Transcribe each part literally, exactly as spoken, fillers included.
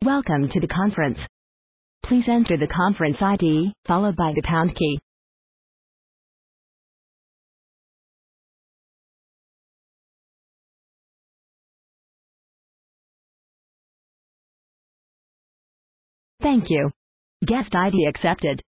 Welcome to the conference. Please enter the conference I D, followed by the pound key. Thank you. Guest I D accepted.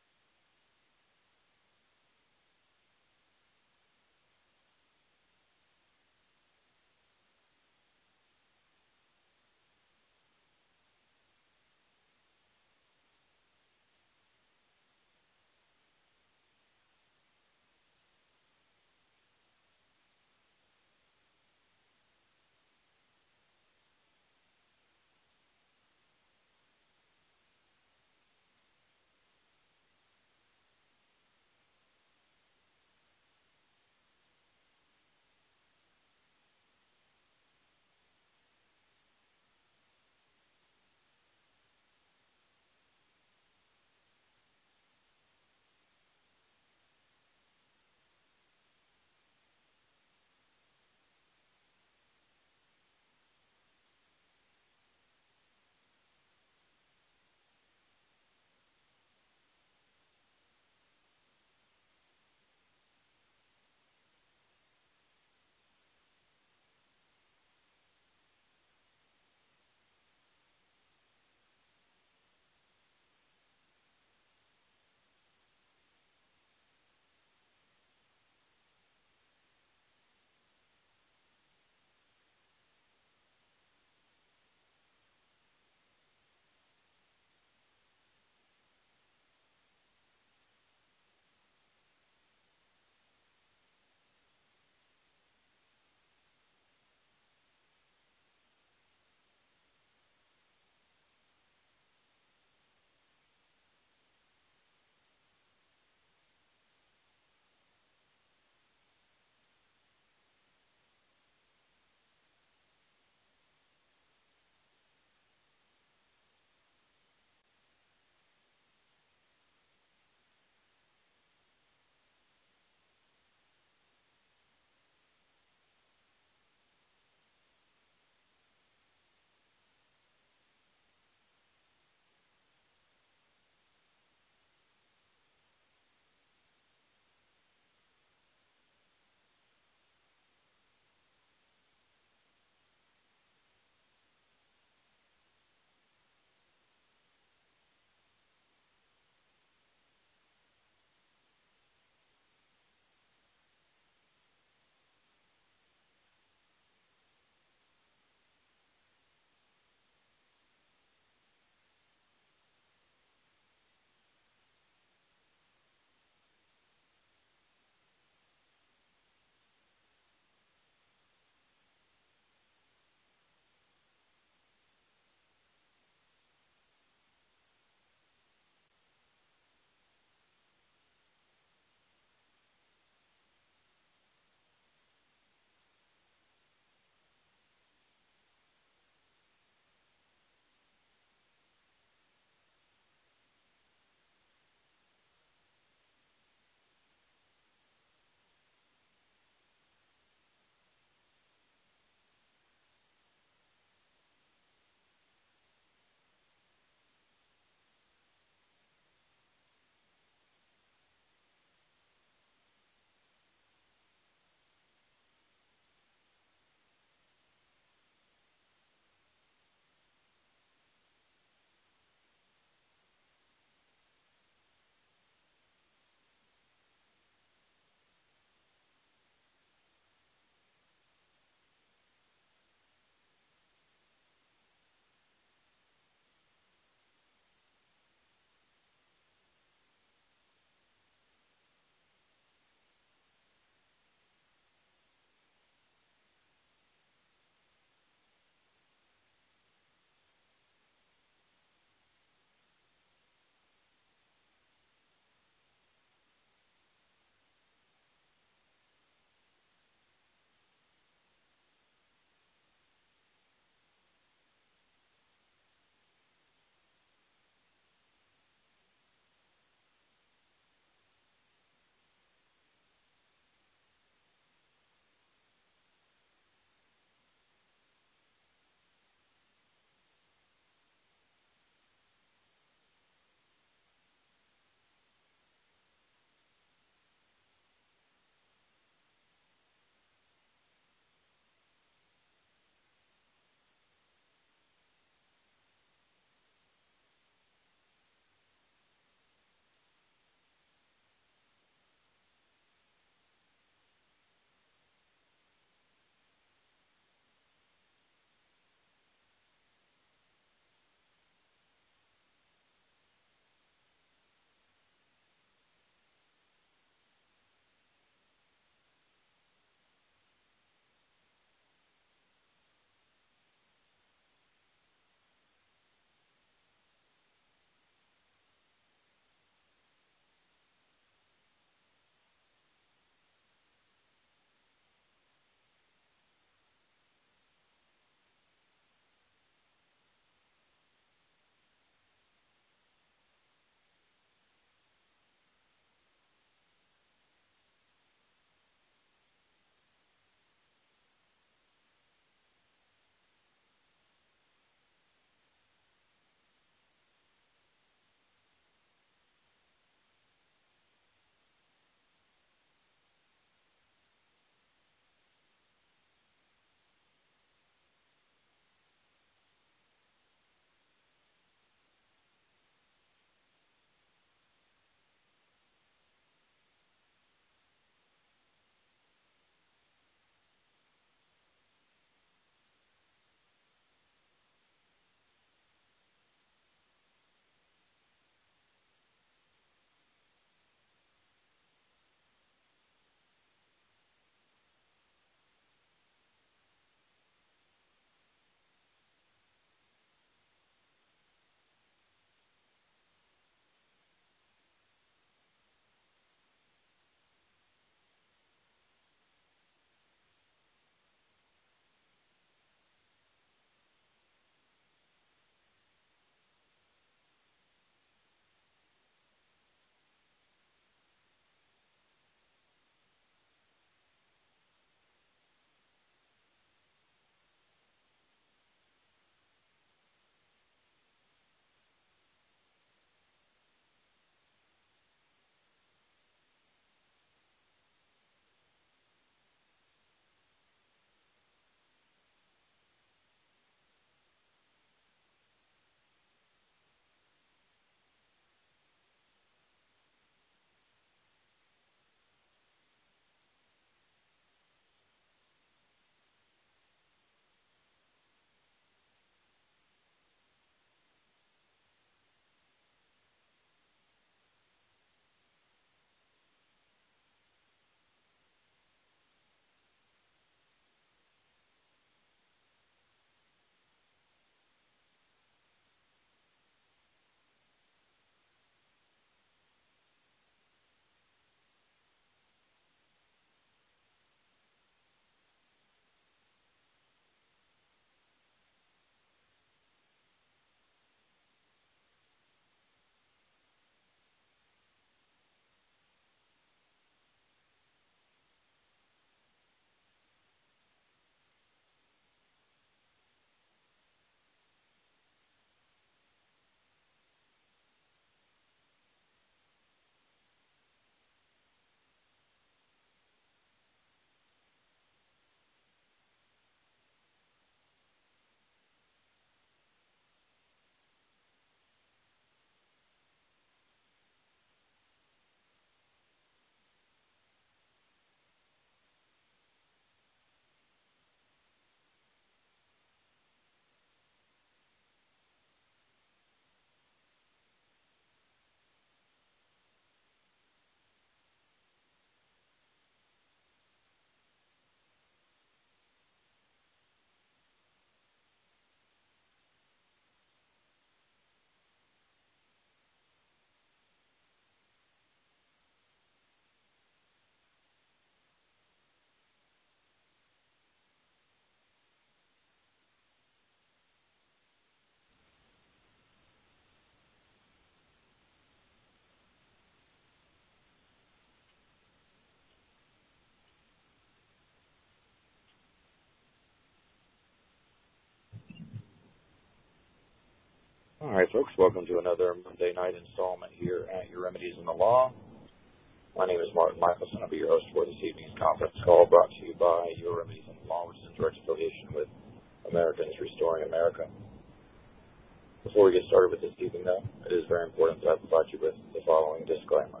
All right, folks, welcome to another Monday night installment here at Your Remedies in the Law. My name is Martin Michelson. I'll be your host for this evening's conference call brought to you by Your Remedies in the Law, which is in direct affiliation with Americans Restoring America. Before we get started with this evening, though, it is very important that I provide you with the following disclaimer.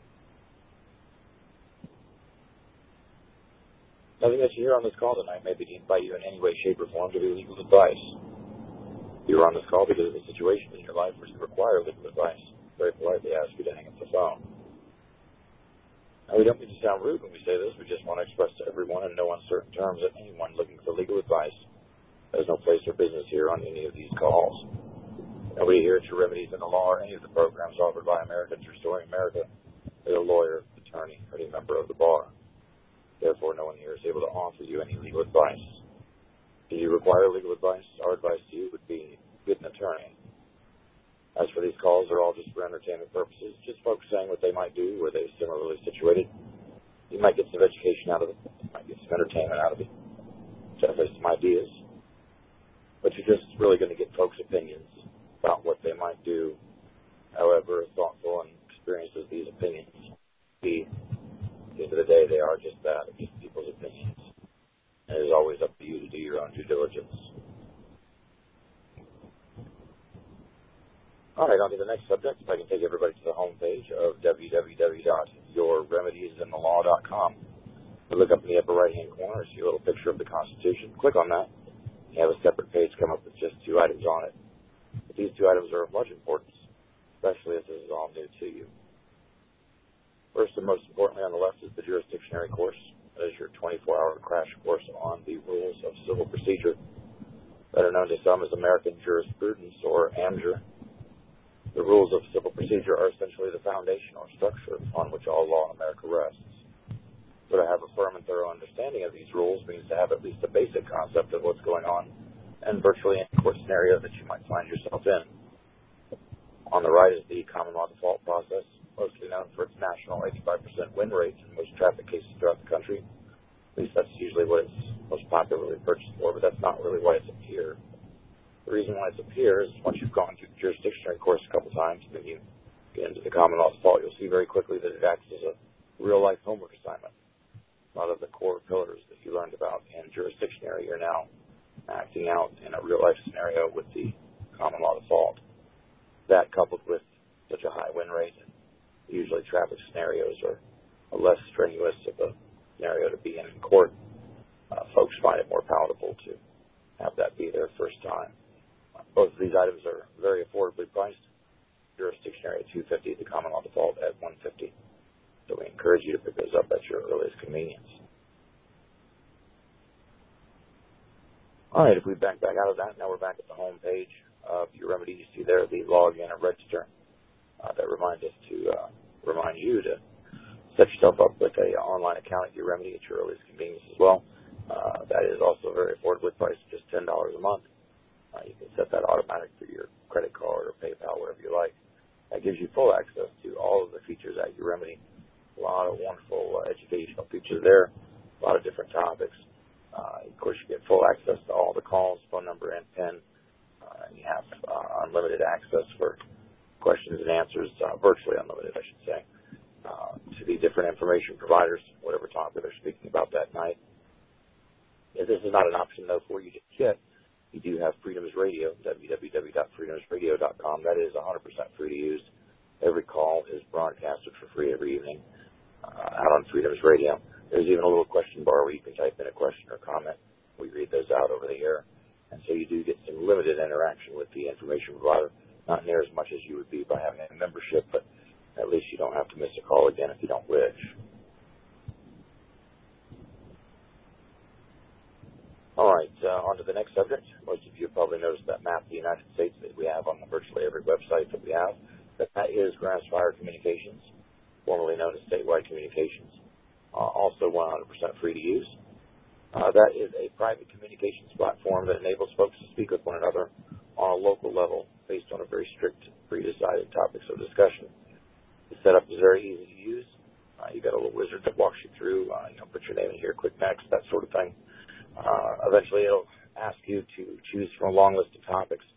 Nothing that you hear on this call tonight may be deemed by you in any way, shape, or form to be legal advice. You are on this call because of a situation in your life where you require legal advice. Very politely ask you to hang up the phone. Now, we don't mean to sound rude when we say this. We just want to express to everyone in no uncertain terms that anyone looking for legal advice has no place or business here on any of these calls. Nobody here at Your Remedies in the Law or any of the programs offered by Americans Restoring America is a lawyer, attorney, or any member of the bar. Therefore, no one here is able to offer you any legal advice. If you require legal advice, our advice to you would be get an attorney. As for these calls, they're all just for entertainment purposes, just folks saying what they might do where they're similarly situated. You might get some education out of it. You might get some entertainment out of it. Definitely some ideas. But you're just really going to get folks' opinions about what they might do, however thoughtful and experienced as these opinions be. At the end of the day, they are just that, just people's opinions. And it is always up to you to do your own due diligence. All right, on to the next subject. If I can take everybody to the home page of w w w dot your remedies in the law dot com. You look up in the upper right-hand corner, see a little picture of the Constitution. Click on that. You have a separate page come up with just two items on it. But these two items are of much importance, especially if this is all new to you. First and most importantly on the left is the jurisdictionary course. That is your twenty-four hour crash course on the rules of civil procedure, better known to some as American jurisprudence or A M J R. The rules of civil procedure are essentially the foundation or structure on which all law in America rests. So to have a firm and thorough understanding of these rules means to have at least a basic concept of what's going on in virtually any court scenario that you might find yourself in. On the right is the common law default process, mostly known for its national eighty-five percent win rate in most traffic cases throughout the country. At least that's usually what it's most popularly purchased for, but that's not really why it's up here. The reason why it's up here is once you've gone through the jurisdictionary course a couple times, and then you get into the common law default, you'll see very quickly that it acts as a real-life homework assignment. A lot of the core pillars that you learned about in jurisdictionary are now acting out in a real-life scenario with the common law default. That, coupled with such a high win rate, and usually traffic scenarios are a less strenuous of a scenario to be in in court. Uh, folks find it more palatable to have that be their first time. Uh, both of these items are very affordably priced. Jurisdictionary at two hundred fifty dollars, the common law default at one hundred fifty dollars. So we encourage you to pick those up at your earliest convenience. All right, if we back back out of that, now we're back at the home page of Your Remedy. You see there the log in and register. Uh, that reminds us to uh, remind you to set yourself up with a online account at Your Remedy at your earliest convenience as well. Uh, that is also very affordably priced, just ten dollars a month. Uh, you can set that automatic through your credit card or PayPal, whatever you like. That gives you full access to all of the features at Your Remedy. A lot of wonderful uh, educational features there, a lot of different topics. Uh, of course, you get full access to all the calls, phone number, and PIN. Uh, and you have uh, unlimited access for questions and answers, uh, virtually unlimited, I should say, uh, to the different information providers, whatever topic they're speaking about that night. If this is not an option, though, for you to get, you do have Freedoms Radio, w w w dot freedoms radio dot com. That is one hundred percent free to use. Every call is broadcasted for free every evening uh, out on Freedoms Radio. There's even a little question bar where you can type in a question or comment. We read those out over the air. And so you do get some limited interaction with the information provider. Not near as much as you would be by having a membership, but at least you don't have to miss a call again if you don't wish. All right, uh, on to the next subject. Most of you have probably noticed that map of the United States that we have on virtually every website that we have. That, that is Grassfire Communications, formerly known as Statewide Communications, uh, also one hundred percent free to use. Uh, that is a private communications platform that enables folks to speak with one another on a local level based on a very strict, pre-decided topics of discussion. The setup is very easy to use. Uh, you got a little wizard that walks you through, uh, you know, put your name in here, quick next, that sort of thing. Uh, eventually it'll ask you to choose from a long list of topics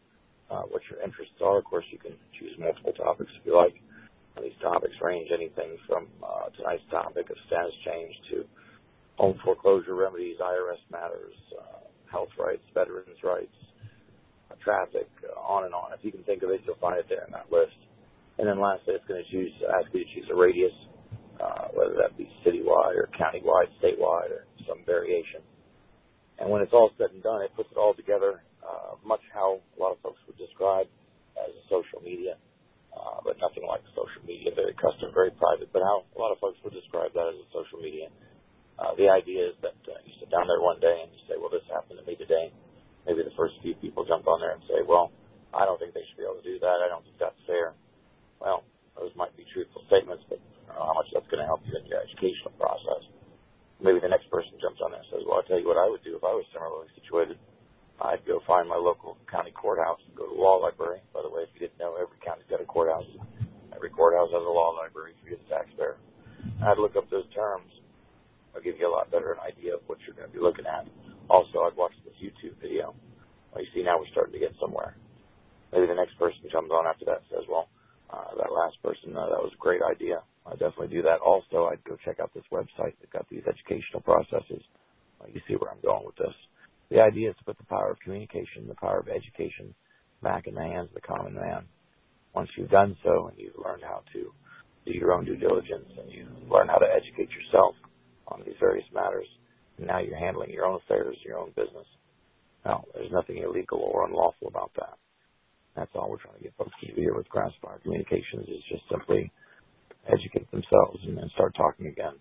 uh, what your interests are. Of course, you can choose multiple topics if you like. And these topics range anything from uh, tonight's topic of status change to home foreclosure remedies, I R S matters, uh, health rights, veterans' rights, uh, traffic, uh, on and on. If you can think of it, you'll find it there in that list. And then lastly, it's going to choose, ask you to choose a radius, uh, whether that be citywide or countywide, statewide, or some variation. And when it's all said and done, it puts it all together, uh, much how a lot of folks would describe as a social media, uh, but nothing like social media, very custom, very private, but how a lot of folks would describe that as a social media. Uh, the idea is that uh, you sit down there one day and you say, well, this happened to me today. Maybe the first few people jump on there and say, well, I don't think they should be able to do that. I don't think that's fair. Well, those might be truthful statements, but I don't know how much that's going to help you in your educational process. Maybe the next person jumps on there and says, well, I'll tell you what I would do if I was similarly situated. I'd go find my local county courthouse and go to the law library. By the way, if you didn't know, every county's got a courthouse. Every courthouse has a law library for you, the taxpayer. I'd look up those terms. I'll give you a lot better an idea of what you're going to be looking at. Also, I'd watch this YouTube video. Well, you see, now we're starting to get somewhere. Maybe the next person comes on after that and says, well, uh, that last person, uh, that was a great idea. I'd definitely do that. Also, I'd go check out this website that got these educational processes. Uh, you see where I'm going with this. The idea is to put the power of communication, the power of education back in the hands of the common man. Once you've done so and you've learned how to do your own due diligence and you learn how to educate yourself on these various matters, and now you're handling your own affairs, your own business. Now, there's nothing illegal or unlawful about that. That's all we're trying to get folks to do here with Grassfire Communications is just simply educate themselves and then start talking again.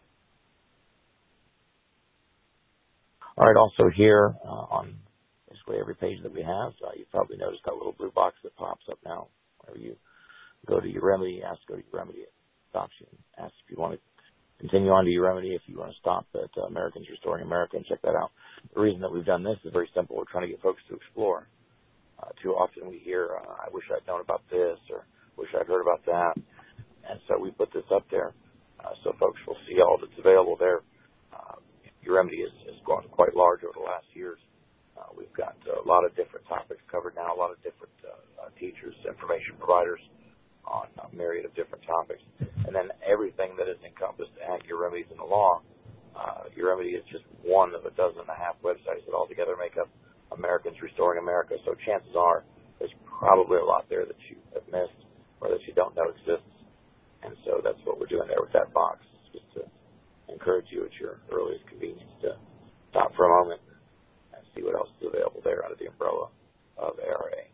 All right, also here uh, on basically every page that we have, uh, you've probably noticed that little blue box that pops up now. Whenever you go to your remedy, ask to go to your remedy, it stops you and asks if you want to continue on to your remedy, if you want to stop at uh, Americans Restoring America and check that out. The reason that we've done this is very simple. We're trying to get folks to explore. Uh, too often we hear, uh, I wish I'd known about this or wish I'd heard about that. And so we put this up there uh, so folks will see all that's available there. Uh, your remedy is, is grown quite large over the last years. Uh, we've got a lot of different topics covered now, a lot of different uh, uh, teachers, information providers on a myriad of different topics. And then everything that is encompassed at Your Remedies in the Law. Uh, Your Remedy is just one of a dozen and a half websites that altogether make up Americans Restoring America. So chances are there's probably a lot there that you have missed or that you don't know exists. And so that's what we're doing there with that box, just to encourage you at your earliest convenience to stop for a moment and see what else is available there under the umbrella of A R A.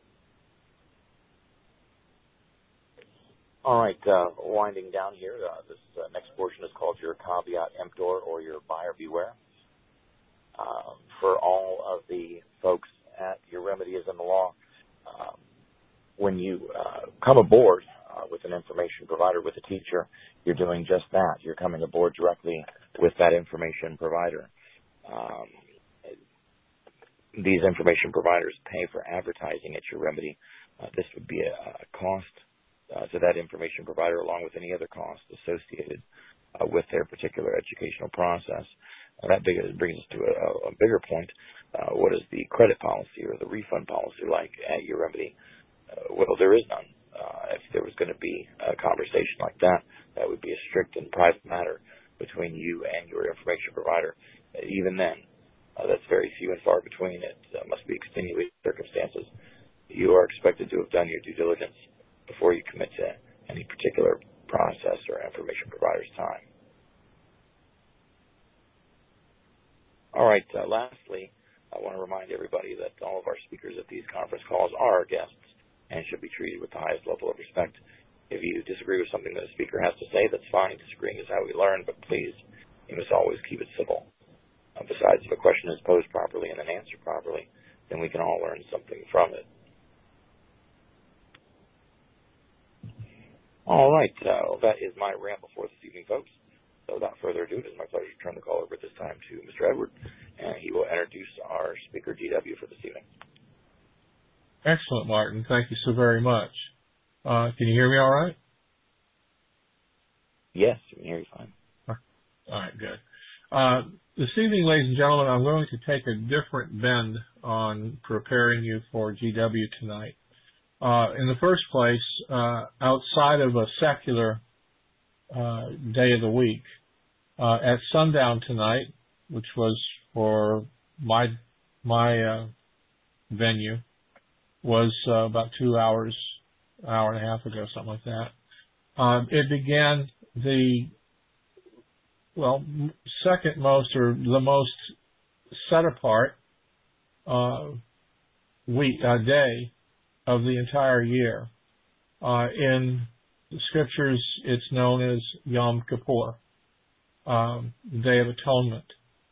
All right, uh, winding down here, uh, this uh, next portion is called your caveat emptor or your buyer beware. Uh, for all of the folks at Your Remedy is in the Law, um, when you uh, come aboard uh, with an information provider, with a teacher, you're doing just that. You're coming aboard directly with that information provider. Um, these information providers pay for advertising at Your Remedy. Uh, this would be a, a cost uh, to that information provider along with any other cost associated uh, with their particular educational process. Uh, that big, brings us to a, a bigger point. Uh, what is the credit policy or the refund policy like at Your Remedy? Uh, well, there is none. Uh, if there was going to be a conversation like that, that would be a strict and private matter between you and your information provider. Uh, even then, uh, that's very few and far between. It uh, must be extenuating circumstances. You are expected to have done your due diligence before you commit to any particular process or information provider's time. All right, uh, lastly, I want to remind everybody that all of our speakers at these conference calls are our guests and should be treated with the highest level of respect. If you disagree with something that a speaker has to say, that's fine. Disagreeing is how we learn, but please, you must always keep it civil. Uh, besides, if a question is posed properly and then answered properly, then we can all learn something from it. All right, uh, well, that is my ramble for this evening, folks. So without further ado, it is my pleasure to turn the call over at this time to Mister Edward, and he will introduce our speaker, G W, for this evening. Excellent, Martin. Thank you so very much. Uh, can you hear me all right? Yes, I can hear you fine. All right, good. Uh, this evening, ladies and gentlemen, I'm going to take a different bend on preparing you for G W tonight. Uh, in the first place, uh, outside of a secular uh, day of the week, uh, at sundown tonight, which was for my my uh, venue, was uh, about two hours, hour and a half ago, something like that. Um, it began the well second most or the most set apart uh, week uh, day of the entire year. Uh, in the scriptures, it's known as Yom Kippur, um, Day of Atonement,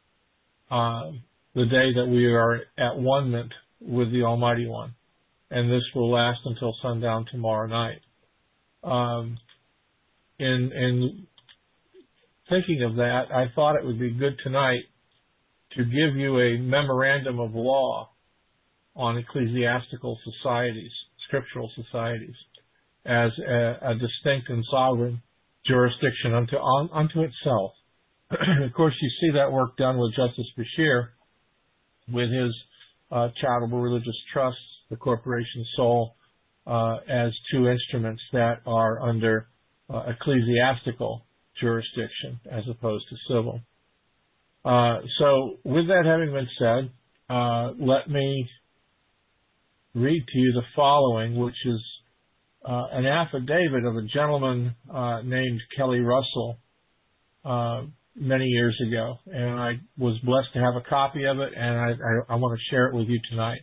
uh, the day that we are at one-ment with the Almighty One, and this will last until sundown tomorrow night. Um, in, in thinking of that, I thought it would be good tonight to give you a memorandum of law on ecclesiastical societies, scriptural societies, as a, a distinct and sovereign jurisdiction unto, on, unto itself. Of course, you see that work done with Justice Bashir, with his uh, charitable religious trusts, the Corporation Soul, uh, as two instruments that are under uh, ecclesiastical jurisdiction as opposed to civil. Uh, so, with that having been said, uh, let me read to you the following, which is uh, an affidavit of a gentleman uh, named Kelly Russell uh, many years ago, and I was blessed to have a copy of it, and I, I, I want to share it with you tonight.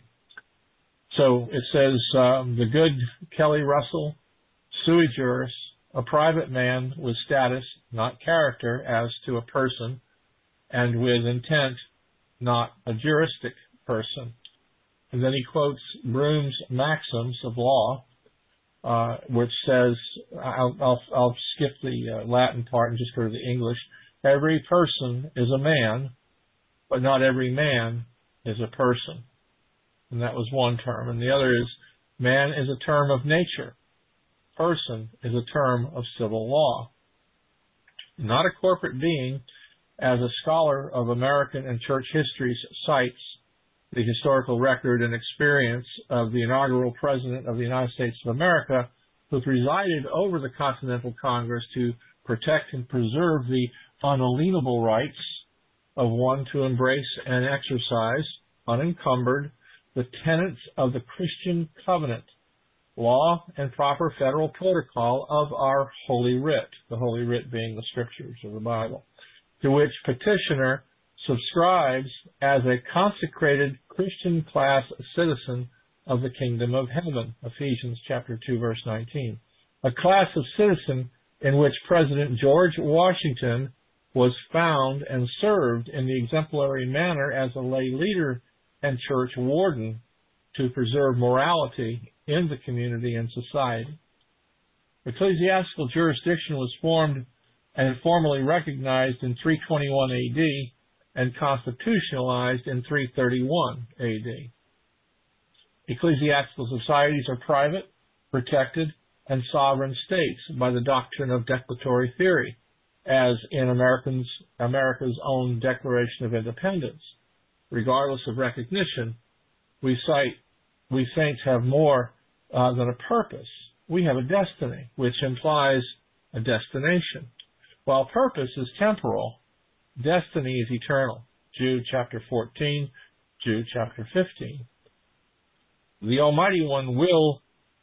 So it says, um, the good Kelly Russell, sui juris, a private man with status, not character, as to a person, and with intent, not a juristic person. And then he quotes Broom's Maxims of Law, uh, which says, I'll, I'll, I'll skip the uh, Latin part and just go to the English. Every person is a man, but not every man is a person. And that was one term. And the other is, man is a term of nature. Person is a term of civil law. Not a corporate being, as a scholar of American and church histories cites the historical record and experience of the inaugural President of the United States of America, who presided over the Continental Congress to protect and preserve the unalienable rights of one to embrace and exercise, unencumbered, the tenets of the Christian covenant, law, and proper federal protocol of our Holy Writ, the Holy Writ being the scriptures of the Bible, to which petitioner subscribes as a consecrated Christian class citizen of the kingdom of heaven, Ephesians chapter two, verse nineteen. A class of citizen in which President George Washington was found and served in the exemplary manner as a lay leader and church warden to preserve morality in the community and society. Ecclesiastical jurisdiction was formed and formally recognized in three twenty-one A D and constitutionalized in three thirty-one A D. Ecclesiastical societies are private, protected, and sovereign states by the doctrine of declaratory theory, as in Americans, America's own Declaration of Independence. Regardless of recognition, we cite, we saints have more uh, than a purpose. We have a destiny, which implies a destination. While purpose is temporal, destiny is eternal. Jude chapter fourteen, Jude chapter fifteen. The Almighty One will,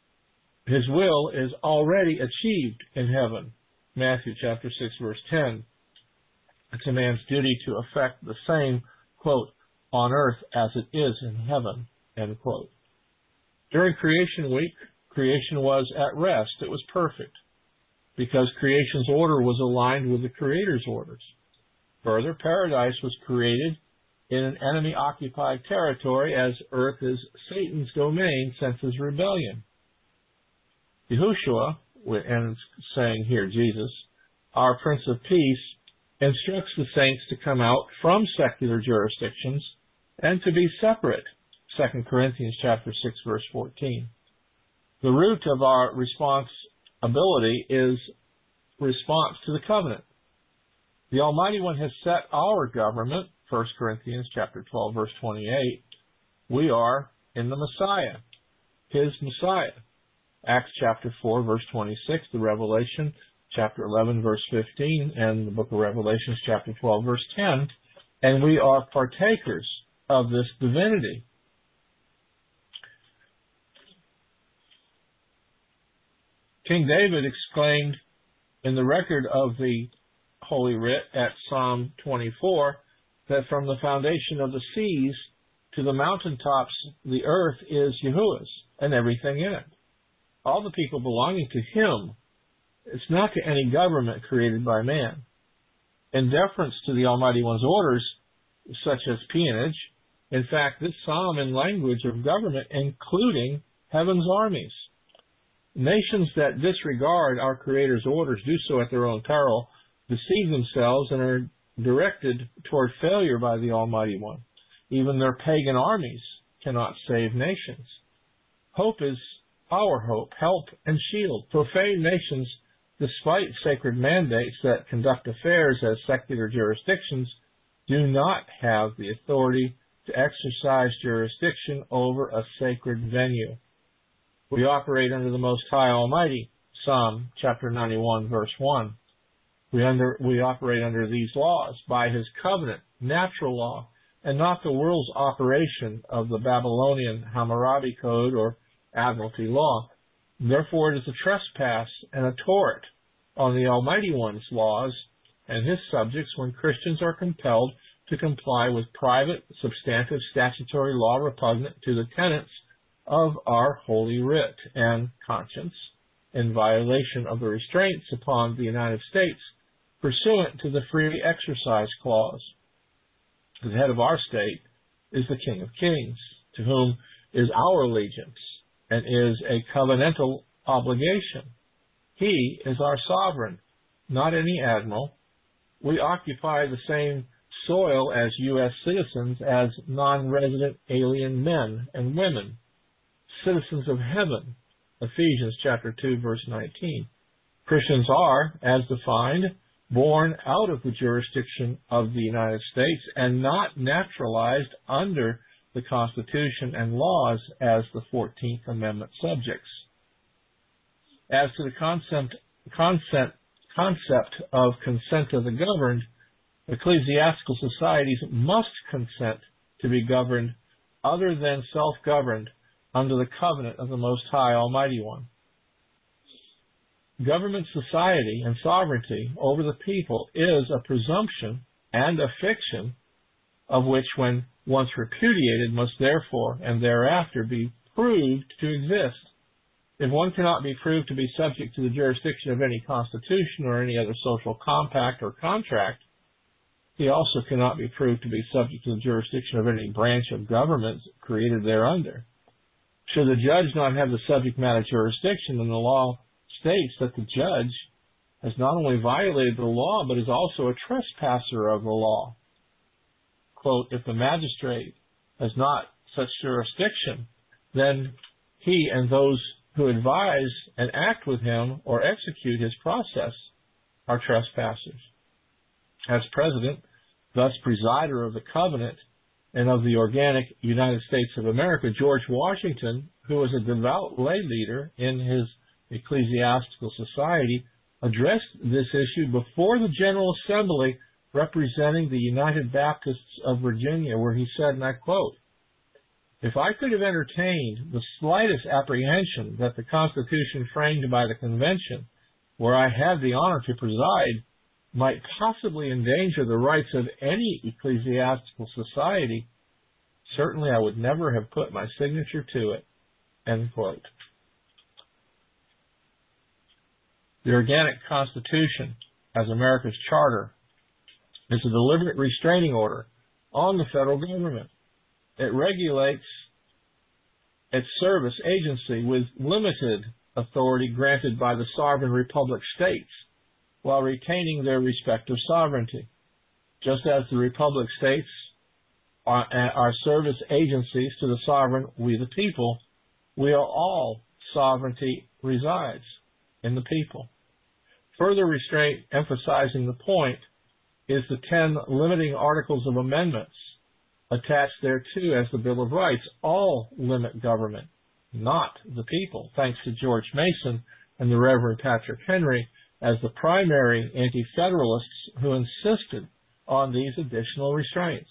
His will is already achieved in heaven. Matthew chapter six, verse ten. It's a man's duty to effect the same, quote, on earth as it is in heaven, end quote. During creation week, creation was at rest. It was perfect because creation's order was aligned with the Creator's orders. Further, paradise was created in an enemy-occupied territory, as earth is Satan's domain since his rebellion. Yahushua, and it's saying here Jesus, our Prince of Peace, instructs the saints to come out from secular jurisdictions and to be separate. Second Corinthians chapter six, verse fourteen. The root of our responsibility is response to the covenant. The Almighty One has set our government, First Corinthians chapter twelve, verse twenty-eight. We are in the Messiah, His Messiah. Acts chapter four, verse twenty-six, the Revelation chapter eleven, verse fifteen, and the book of Revelations chapter twelve, verse ten. And we are partakers of this divinity. King David exclaimed in the record of the Holy Writ at Psalm twenty-four that from the foundation of the seas to the mountaintops the earth is Yahuwah's and everything in it. All the people belonging to Him. It's not to any government created by man. In deference to the Almighty One's orders, such as peonage, in fact, this psalm in language of government including heaven's armies. Nations that disregard our Creator's orders do so at their own peril, deceive themselves, and are directed toward failure by the Almighty One. Even their pagan armies cannot save nations. Hope is our hope, help, and shield. Profane nations, despite sacred mandates that conduct affairs as secular jurisdictions, do not have the authority to exercise jurisdiction over a sacred venue. We operate under the Most High Almighty, Psalm chapter ninety-one, verse one. We, under, we operate under these laws by His covenant, natural law, and not the world's operation of the Babylonian Hammurabi Code or Admiralty law. Therefore, it is a trespass and a tort on the Almighty One's laws and His subjects when Christians are compelled to comply with private, substantive statutory law repugnant to the tenets of our Holy Writ and conscience in violation of the restraints upon the United States pursuant to the Free Exercise Clause. The head of our state is the King of Kings, to whom is our allegiance and is a covenantal obligation. He is our sovereign, not any admiral. We occupy the same soil as U S citizens as non-resident alien men and women, citizens of heaven, Ephesians chapter two, verse nineteen. Christians are, as defined, born out of the jurisdiction of the United States and not naturalized under the Constitution and laws as the fourteenth Amendment subjects. As to the concept, concept, concept of consent of the governed, ecclesiastical societies must consent to be governed other than self-governed under the covenant of the Most High Almighty One. Government society and sovereignty over the people is a presumption and a fiction of which, when once repudiated, must therefore and thereafter be proved to exist. If one cannot be proved to be subject to the jurisdiction of any constitution or any other social compact or contract, he also cannot be proved to be subject to the jurisdiction of any branch of government created thereunder. Should the judge not have the subject matter jurisdiction, then the law states that the judge has not only violated the law, but is also a trespasser of the law. Quote, if the magistrate has not such jurisdiction, then he and those who advise and act with him or execute his process are trespassers. As president, thus presider of the covenant and of the organic United States of America, George Washington, who was a devout lay leader in his ecclesiastical society, addressed this issue before the General Assembly representing the United Baptists of Virginia, where he said, and I quote, if I could have entertained the slightest apprehension that the Constitution framed by the Convention, where I had the honor to preside, might possibly endanger the rights of any ecclesiastical society, certainly I would never have put my signature to it. End quote. The Organic Constitution, as America's charter, is a deliberate restraining order on the federal government. It regulates its service agency with limited authority granted by the sovereign republic states while retaining their respective sovereignty. Just as the republic states are, are service agencies to the sovereign, we the people, we are all sovereignty resides in the people. Further restraint emphasizing the point is the ten limiting articles of amendments attached thereto as the Bill of Rights. All limit government, not the people, thanks to George Mason and the Reverend Patrick Henry as the primary anti-federalists who insisted on these additional restraints.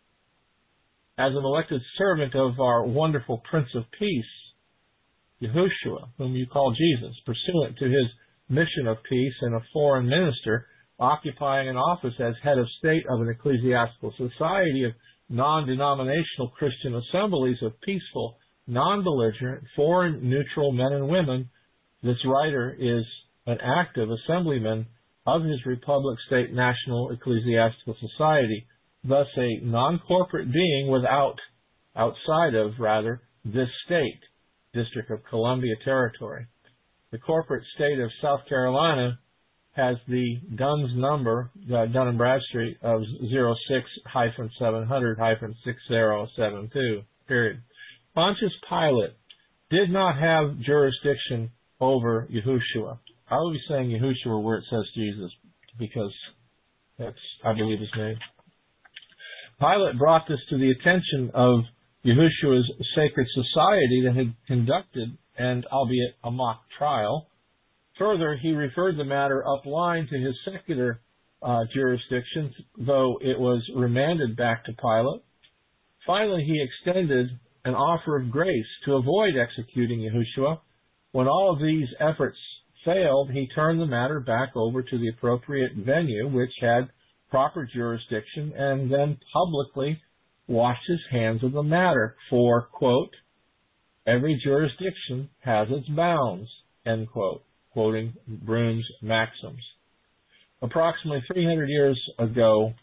As an elected servant of our wonderful Prince of Peace, Yahushua, whom you call Jesus, pursuant to his mission of peace and a foreign minister, occupying an office as head of state of an ecclesiastical society of non-denominational Christian assemblies of peaceful, non-belligerent, foreign neutral men and women, this writer is an active assemblyman of his Republic State National Ecclesiastical Society, thus a non-corporate being without, outside of, rather, this state, District of Columbia Territory. The corporate state of South Carolina has the D U N S number, uh, Dun and Bradstreet, of zero six seven hundred six zero seven two, period. Pontius Pilate did not have jurisdiction over Yahushua. I will be saying Yahushua where it says Jesus, because that's, I believe, his name. Pilate brought this to the attention of Yahushua's sacred society that had conducted, and albeit a mock trial. Further, he referred the matter upline to his secular uh, jurisdictions, though it was remanded back to Pilate. Finally, he extended an offer of grace to avoid executing Yahushua. When all of these efforts failed, he turned the matter back over to the appropriate venue, which had proper jurisdiction, and then publicly washed his hands of the matter for, quote, every jurisdiction has its bounds, end quote, quoting Broom's maxims. Approximately three hundred years ago,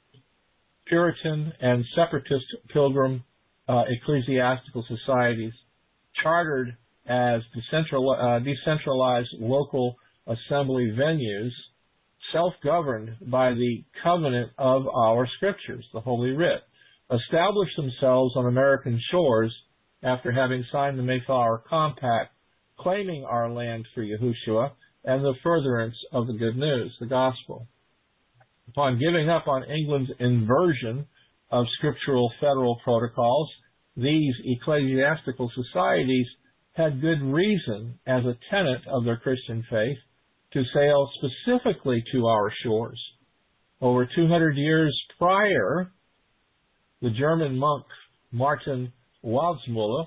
Puritan and separatist pilgrim uh, ecclesiastical societies, chartered as decentral, uh, decentralized local assembly venues, self-governed by the covenant of our scriptures, the Holy Writ, established themselves on American shores after having signed the Mayflower Compact, claiming our land for Yahushua and the furtherance of the good news, the gospel. Upon giving up on England's inversion of scriptural federal protocols, these ecclesiastical societies had good reason, as a tenet of their Christian faith, to sail specifically to our shores. Over two hundred years prior, the German monk Martin Waldseemüller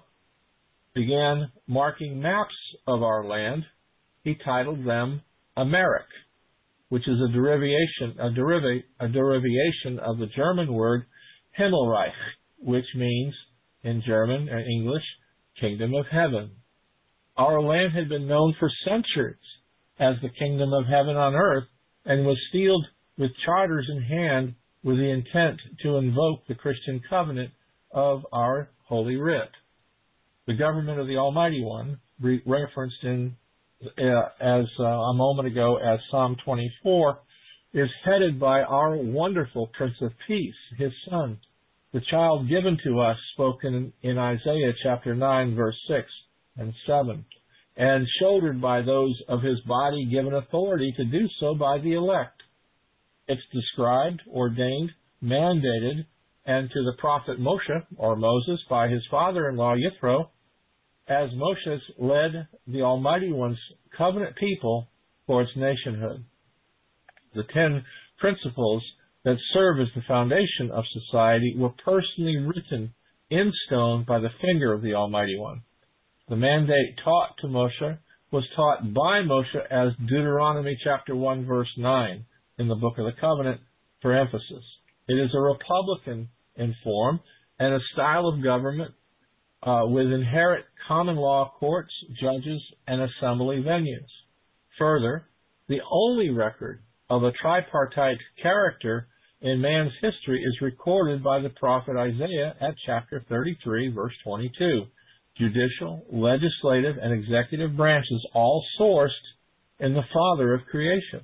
began marking maps of our land. He titled them Amerik, which is a derivation, a, deriva, a derivation of the German word Himmelreich, which means, in German or English, Kingdom of Heaven. Our land had been known for centuries as the Kingdom of Heaven on earth, and was sealed with charters in hand with the intent to invoke the Christian covenant of our Holy Writ. The government of the Almighty One, re- referenced in uh, as uh, a moment ago as Psalm twenty-four, is headed by our wonderful Prince of Peace, his Son, the child given to us, spoken in, in Isaiah chapter nine, verse six and seven, and shouldered by those of his body, given authority to do so by the elect. It's described, ordained, mandated, and to the prophet Moshe, or Moses, by his father-in-law Yithro, as Moshe led the Almighty One's covenant people for its nationhood. The ten principles that serve as the foundation of society were personally written in stone by the finger of the Almighty One. The mandate taught to Moshe was taught by Moshe as Deuteronomy chapter one, verse nine in the Book of the Covenant for emphasis. It is a republican in form and a style of government uh, with inherent common law courts, judges, and assembly venues. Further, the only record of a tripartite character in man's history is recorded by the prophet Isaiah at chapter thirty-three, verse twenty-two. Judicial, legislative, and executive branches all sourced in the Father of creation.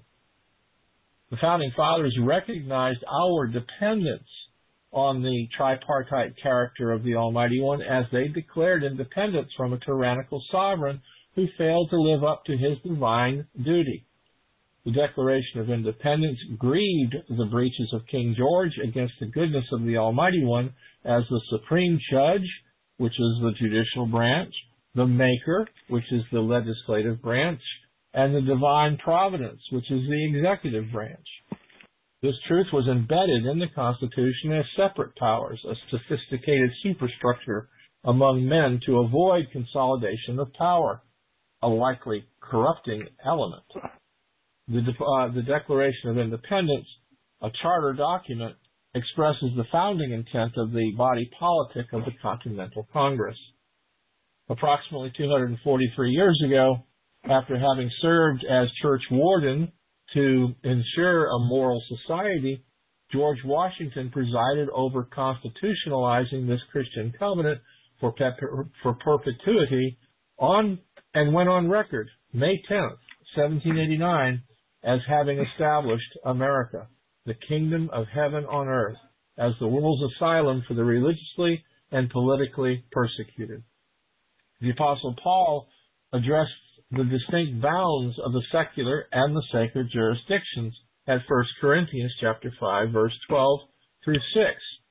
The Founding Fathers recognized our dependence on the tripartite character of the Almighty One as they declared independence from a tyrannical sovereign who failed to live up to his divine duty. The Declaration of Independence grieved the breaches of King George against the goodness of the Almighty One as the supreme judge, which is the judicial branch, the maker, which is the legislative branch, and the divine providence, which is the executive branch. This truth was embedded in the Constitution as separate powers, a sophisticated superstructure among men to avoid consolidation of power, a likely corrupting element. The, uh, the Declaration of Independence, a charter document, expresses the founding intent of the body politic of the Continental Congress. Approximately two hundred forty-three years ago, after having served as church warden to ensure a moral society, George Washington presided over constitutionalizing this Christian covenant for, pep- for perpetuity on and went on record May tenth, seventeen eighty-nine, as having established America, the kingdom of heaven on earth, as the world's asylum for the religiously and politically persecuted. The Apostle Paul addressed the distinct bounds of the secular and the sacred jurisdictions at First Corinthians chapter five, verse twelve through six.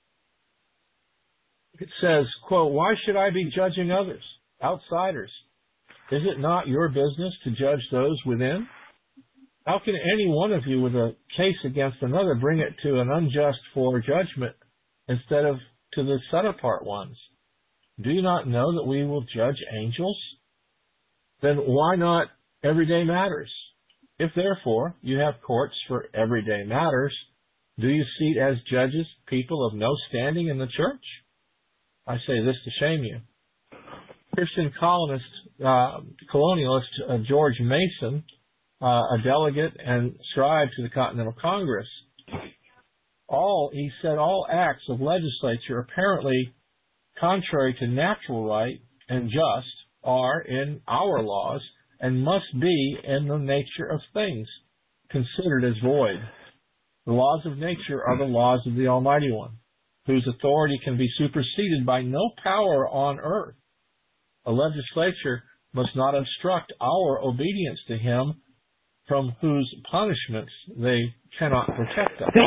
It says, quote, "Why should I be judging others, outsiders? Is it not your business to judge those within? How can any one of you with a case against another bring it to an unjust for judgment instead of to the set-apart ones? Do you not know that we will judge angels? Then why not everyday matters? If therefore you have courts for everyday matters, do you seat as judges people of no standing in the church? I say this to shame you." Christian colonist, uh, colonialist uh, George Mason, uh, a delegate and scribe to the Continental Congress, all he said all acts of legislature apparently contrary to natural right and just are in our laws and must be in the nature of things considered as void. The laws of nature are the laws of the Almighty One, whose authority can be superseded by no power on earth. A legislature must not obstruct our obedience to Him, from whose punishments they cannot protect us.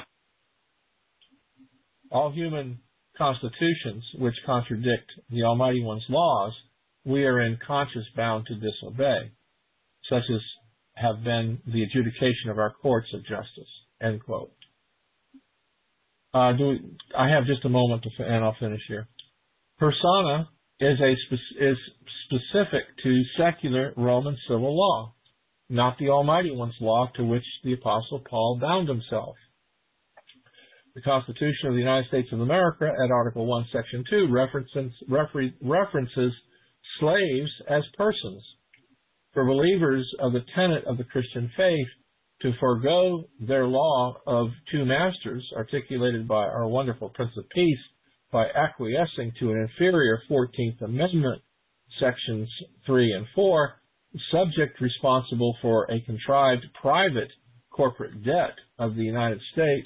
All human constitutions which contradict the Almighty One's laws, we are in conscience bound to disobey, such as have been the adjudication of our courts of justice. End quote. Uh, do we, I have just a moment, to, and I'll finish here. Persona is a spe- is specific to secular Roman civil law, not the Almighty One's law to which the Apostle Paul bound himself. The Constitution of the United States of America, at Article one, Section two, references, refer- references slaves as persons. For believers of the tenet of the Christian faith to forego their law of two masters, articulated by our wonderful Prince of Peace, by acquiescing to an inferior fourteenth Amendment, Sections three and four, subject responsible for a contrived private corporate debt of the United States,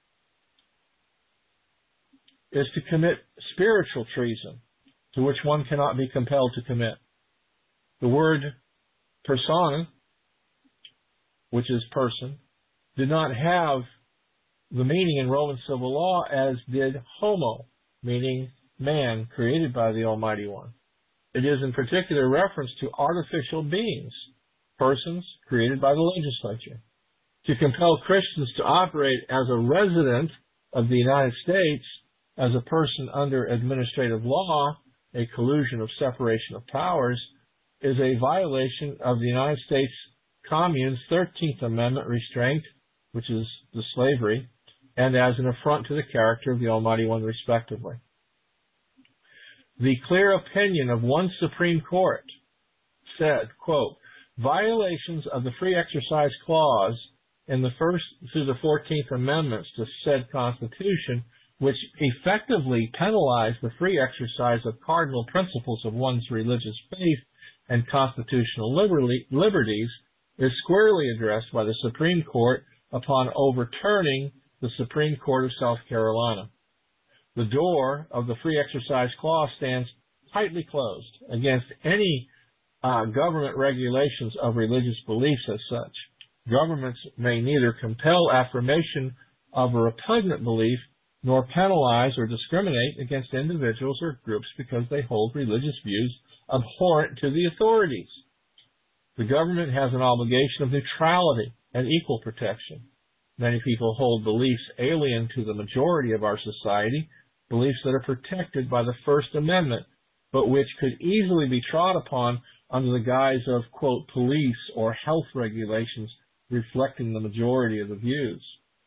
is to commit spiritual treason, to which one cannot be compelled to commit. The word persona, which is person, did not have the meaning in Roman civil law as did homo, meaning man created by the Almighty One. It is in particular reference to artificial beings, persons created by the legislature. To compel Christians to operate as a resident of the United States, as a person under administrative law, a collusion of separation of powers, is a violation of the United States Commune's thirteenth Amendment restraint, which is the slavery, and as an affront to the character of the Almighty One, respectively. The clear opinion of one Supreme Court said, quote, "Violations of the Free Exercise Clause in the First through the fourteenth Amendments to said Constitution, which effectively penalize the free exercise of cardinal principles of one's religious faith and constitutional liberties, is squarely addressed by the Supreme Court upon overturning the Supreme Court of South Carolina. The door of the Free Exercise Clause stands tightly closed against any uh, government regulations of religious beliefs as such. Governments may neither compel affirmation of a repugnant belief nor penalize or discriminate against individuals or groups because they hold religious views abhorrent to the authorities. The government has an obligation of neutrality and equal protection. Many people hold beliefs alien to the majority of our society, beliefs that are protected by the First Amendment, but which could easily be trod upon under the guise of, quote, police or health regulations reflecting the majority of the views.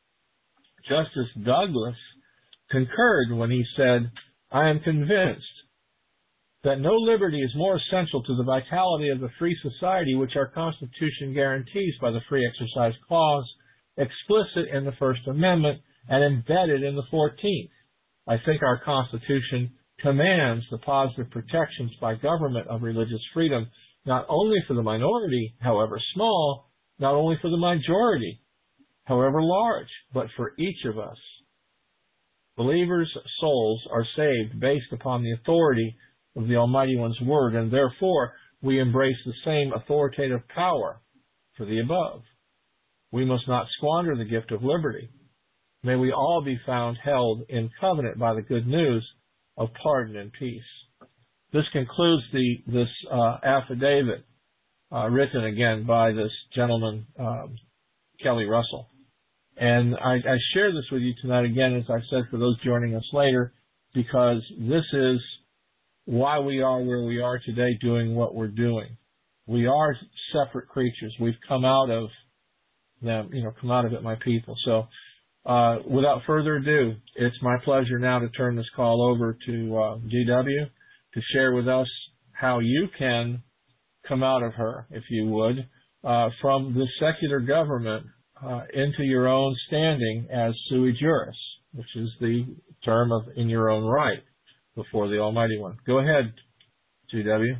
Justice Douglas concurred when he said, I am convinced that no liberty is more essential to the vitality of the free society which our Constitution guarantees by the Free Exercise Clause, explicit in the First Amendment and embedded in the fourteenth. I think our Constitution commands the positive protections by government of religious freedom, not only for the minority, however small, not only for the majority, however large, but for each of us. Believers' souls are saved based upon the authority of the Almighty One's Word, and therefore we embrace the same authoritative power for the above. We must not squander the gift of liberty. May we all be found held in covenant by the good news of pardon and peace. This concludes the this uh, affidavit uh, written again by this gentleman, um, Kelly Russell. And I, I share this with you tonight again, as I said, for those joining us later, because this is why we are where we are today doing what we're doing. We are separate creatures. We've come out of them, you know, come out of it, my people. So uh, without further ado, it's my pleasure now to turn this call over to uh, G W to share with us how you can come out of her, if you would, uh, from the secular government uh, into your own standing as sui juris, which is the term of in your own right before the Almighty One. Go ahead, G W.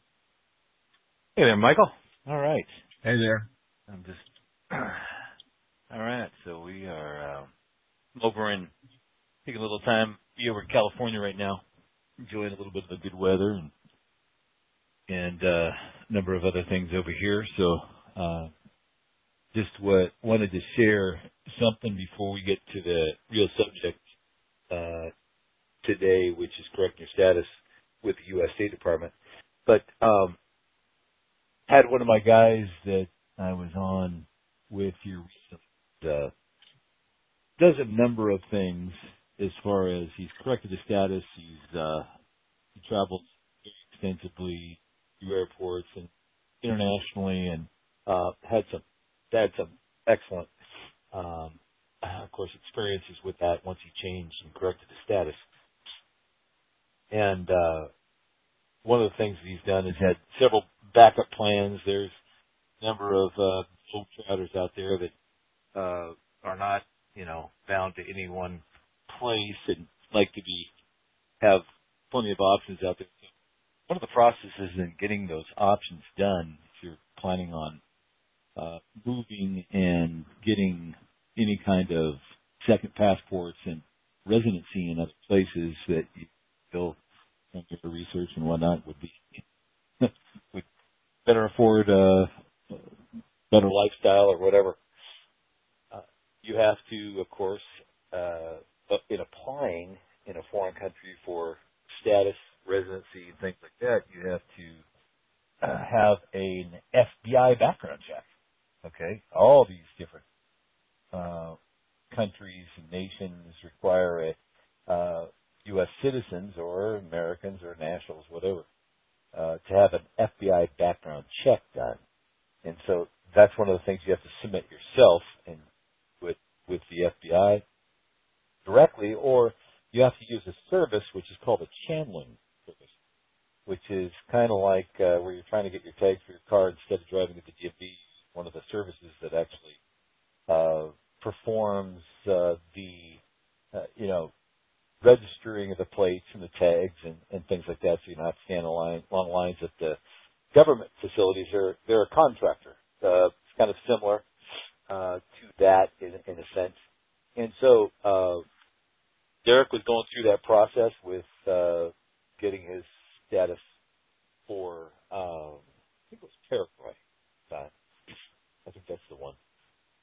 Hey there, Michael. All right. Hey there. I'm just all right. So we are uh, over in taking a little time. Be over in California right now, enjoying a little bit of the good weather and and uh, a number of other things over here. So uh, just what wanted to share something before we get to the real subject uh, today, which is correcting your status with the U S State Department. But um, had one of my guys that I was on with here recently, uh, does a number of things as far as he's corrected his status. He's uh, he travels very extensively through airports and internationally, and uh, had some had some excellent, um, of course, experiences with that once he changed and corrected his status. And uh, one of the things that he's done is had several backup plans. There's a number of uh, full trouters out there that uh, are not, you know, bound to any one place and like to be have plenty of options out there. So one of the processes in getting those options done, if you're planning on uh, moving and getting any kind of second passports and residency in other places that you feel from your research and whatnot would be would better afford a better lifestyle or whatever. Uh, you have to, of course, uh, in applying in a foreign country for status, residency, and things like that, you have to uh, have an F B I background check. Okay, all these different uh, countries and nations require it. Uh, U S citizens or Americans or nationals, whatever, uh, to have an F B I background check done. And so that's one of the things you have to submit yourself and with with the F B I directly, or you have to use a service which is called a channeling service, which is kind of like uh, where you're trying to get your tags for your car instead of driving to the D M V, one of the services that actually uh, performs uh, the, uh, you know, registering of the plates and the tags and, and things like that, so you don't have to stand in line, long lines at the government facilities. They're, they're a contractor. Uh, it's kind of similar uh, to that in, in a sense. And so uh, Derek was going through that process with uh, getting his status for, um, I think it was Paraguay. Uh, I think that's the one.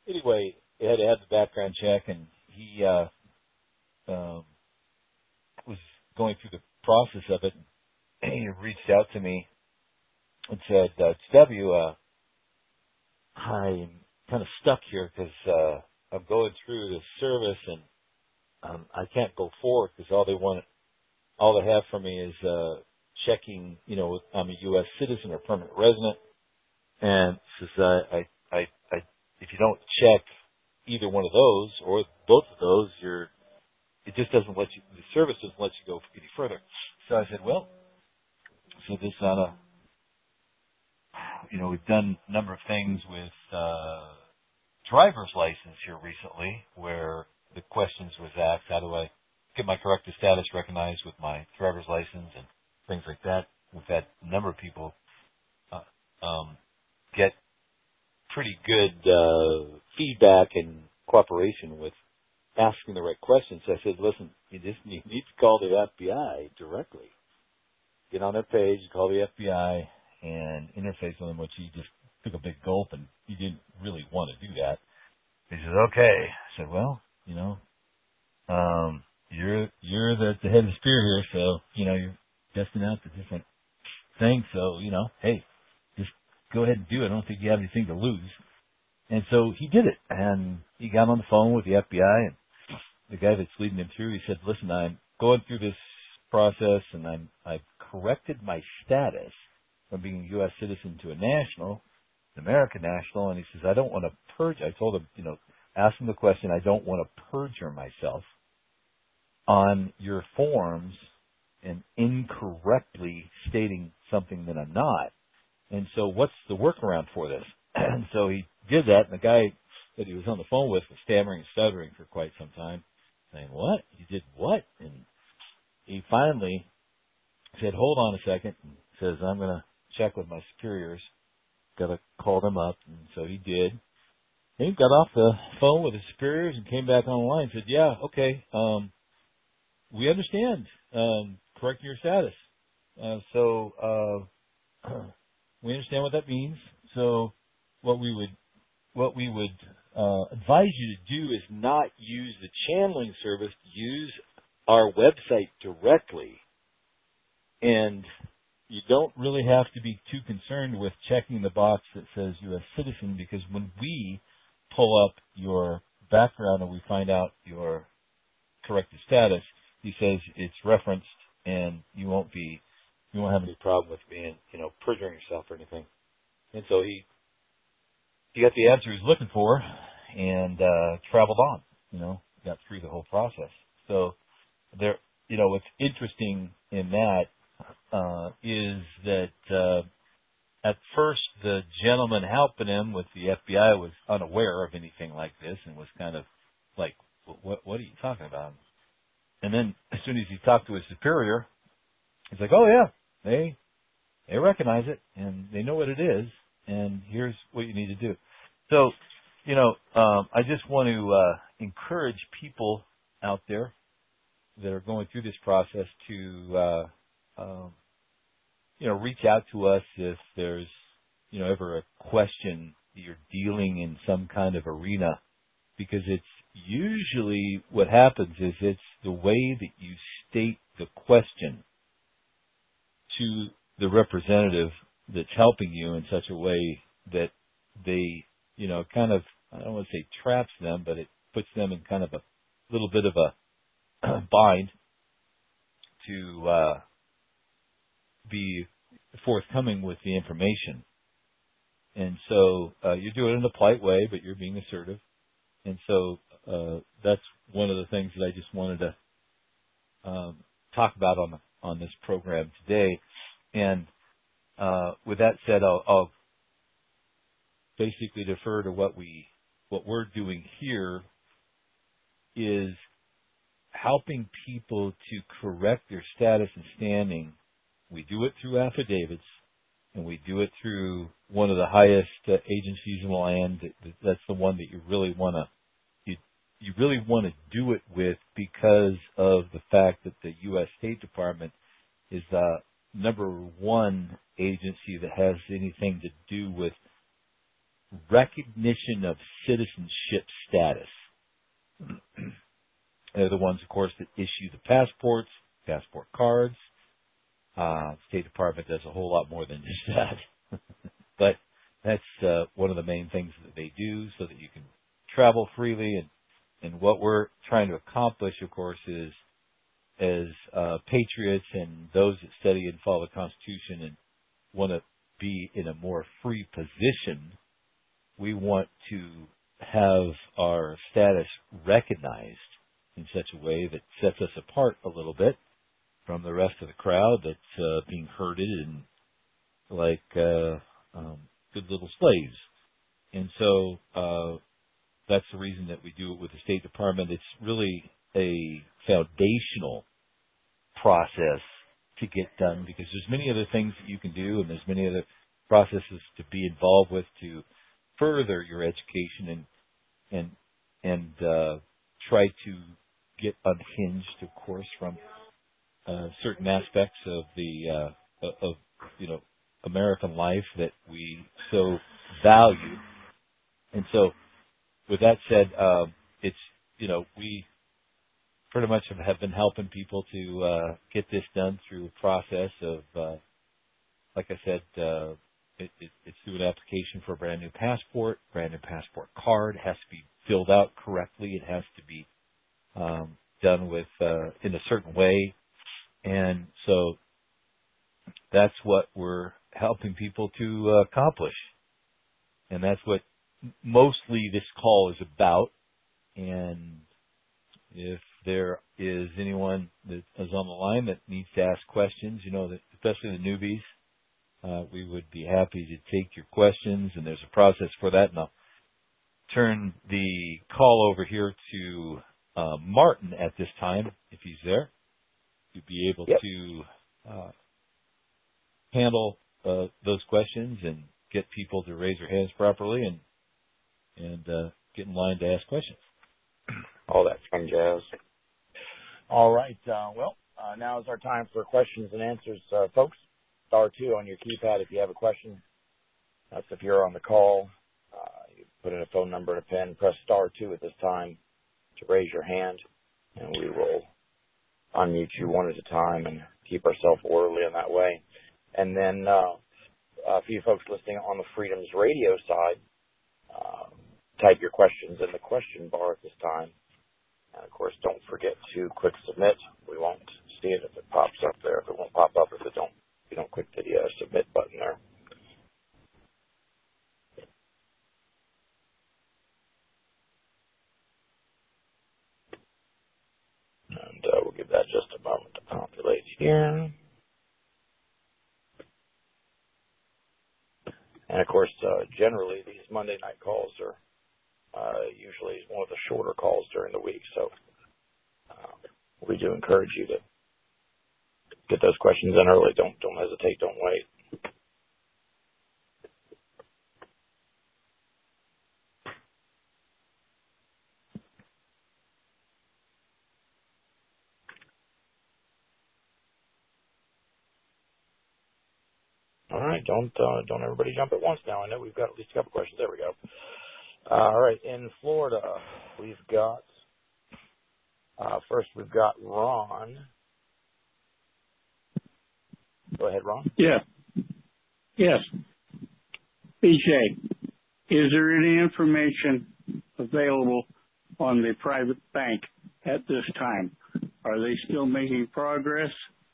anyway, they had to have the background check, and he uh, um, was going through the process of it. And he reached out to me and said, uh, W, uh, I'm kind of stuck here because uh, I'm going through this service, and um, I can't go forward because all they want, all they have for me is uh, checking, you know, I'm a U S citizen or permanent resident, and says uh, I, I, I, if you don't check either one of those or both of those, you're, it just doesn't let you, the service doesn't let you go any further. So I said, well, so this on a, you know, we've done a number of things with uh, driver's license here recently, where the questions was asked, how do I get my corrective status recognized with my driver's license and things like that. We've had a number of people uh, um, get pretty good uh, feedback and cooperation with asking the right questions. So I said, listen, you just need, need to call the F B I directly. Get on their page, call the F B I, and interface with them, which he just took a big gulp, and he didn't really want to do that. He said, okay. I said, well, you know, um, you're you're the, the head of the spear here, so, you know, you're testing out the different things. So, you know, hey, just go ahead and do it. I don't think you have anything to lose. And so he did it, and he got on the phone with the F B I, and the guy that's leading him through, he said, listen, I'm going through this process, and I'm, I've corrected my status from being a U S citizen to a national, an American national, and he says, I don't want to purge. I told him, you know, ask him the question, I don't want to perjure myself on your forms and incorrectly stating something that I'm not. And so what's the workaround for this? And so he did that, and the guy that he was on the phone with was stammering and stuttering for quite some time, saying, what? You did what? And he finally said, hold on a second, and says, I'm going to check with my superiors. Got to call them up. And so he did. And he got off the phone with his superiors and came back on the line and said, yeah, okay, um, we understand um, correcting your status. Uh, so uh, we understand what that means. So what we would what we would uh, advise you to do is not use the channeling service. Use our website directly, and you don't really have to be too concerned with checking the box that says U S citizen, because when we pull up your background and we find out your corrective status, he says it's referenced, and you won't be you won't have any problem with being, you know, perjuring yourself or anything. And so he he got the answer he was looking for, and uh, traveled on. You know, got through the whole process. So there, you know, what's interesting in that uh, is that uh, at first the gentleman helping him with the F B I was unaware of anything like this and was kind of like, "What? What are you talking about?" And then as soon as he talked to his superior, he's like, "Oh yeah, they they recognize it and they know what it is, and here's what you need to do." So, you know, um, I just want to uh, encourage people out there that are going through this process to, uh, um, you know, reach out to us if there's, you know, ever a question that you're dealing in some kind of arena, because it's usually what happens is it's the way that you state the question to the representative that's helping you in such a way that they, you know, kind of, I don't want to say traps them, but it puts them in kind of a little bit of a bind to uh, be forthcoming with the information. And so uh, you're doing it in a polite way, but you're being assertive. And so uh, that's one of the things that I just wanted to um, talk about on the, on this program today. And uh, with that said, I'll, I'll basically defer to what we what we're doing here is helping people to correct their status and standing. We do it through affidavits, and we do it through one of the highest uh, agencies in the land. That's the one that you really want to you, you really want to do it with, because of the fact that the U S State Department is the number one agency that has anything to do with recognition of citizenship status. They're the ones, of course, that issue the passports, passport cards. Uh, State Department does a whole lot more than just that. But that's uh, one of the main things that they do so that you can travel freely. And, and what we're trying to accomplish, of course, is as uh, patriots and those that study and follow the Constitution and want to be in a more free position, we want to have our status recognized in such a way that sets us apart a little bit from the rest of the crowd that's uh, being herded and like uh, um, good little slaves. And so uh, that's the reason that we do it with the State Department. It's really a foundational process to get done because there's many other things that you can do and there's many other processes to be involved with to further your education and and and uh, try to get unhinged, of course, from uh, certain aspects of the uh, of you know American life that we so value. And so, with that said, uh, it's you know we pretty much have, have been helping people to uh, get this done through a process of, uh, like I said, uh, it, it, it's through an application for a brand new passport. Brand new passport card has to be filled out correctly. It has to be um, done with uh, in a certain way, and so that's what we're helping people to uh, accomplish, and that's what mostly this call is about. And if there is anyone that is on the line that needs to ask questions, you know, that especially the newbies, uh, we would be happy to take your questions, and there's a process for that. And I'll turn the call over here to uh, Martin at this time, if he's there, to be able yep. to uh, handle uh, those questions and get people to raise their hands properly and and uh, get in line to ask questions. All that fun jazz. All right. Uh, well, uh, now is our time for questions and answers, uh, folks. Star two on your keypad if you have a question. That's if you're on the call. Uh, you put in a phone number and a pen. Press star two at this time to raise your hand, and we will unmute you one at a time and keep ourselves orderly in that way. And then uh, uh, for you folks listening on the Freedoms Radio side, uh, type your questions in the question bar at this time. And, of course, don't forget to click submit. We won't see it if it pops up there. If it won't pop up if it don't, if you don't click the uh, submit button there. And uh, we'll give that just a moment to populate here. And, of course, uh, generally these Monday night calls are uh, usually one of the shorter calls during the week. So uh, we do encourage you to get those questions in early. Don't don't hesitate. Don't wait. All right, don't uh, don't everybody jump at once now. I know we've got at least a couple questions. There we go. Uh, all right, in Florida, we've got uh, first we've got Ron. Go ahead, Ron. Yeah. Yes. B J, is there any information available on the private bank at this time? Are they still making progress?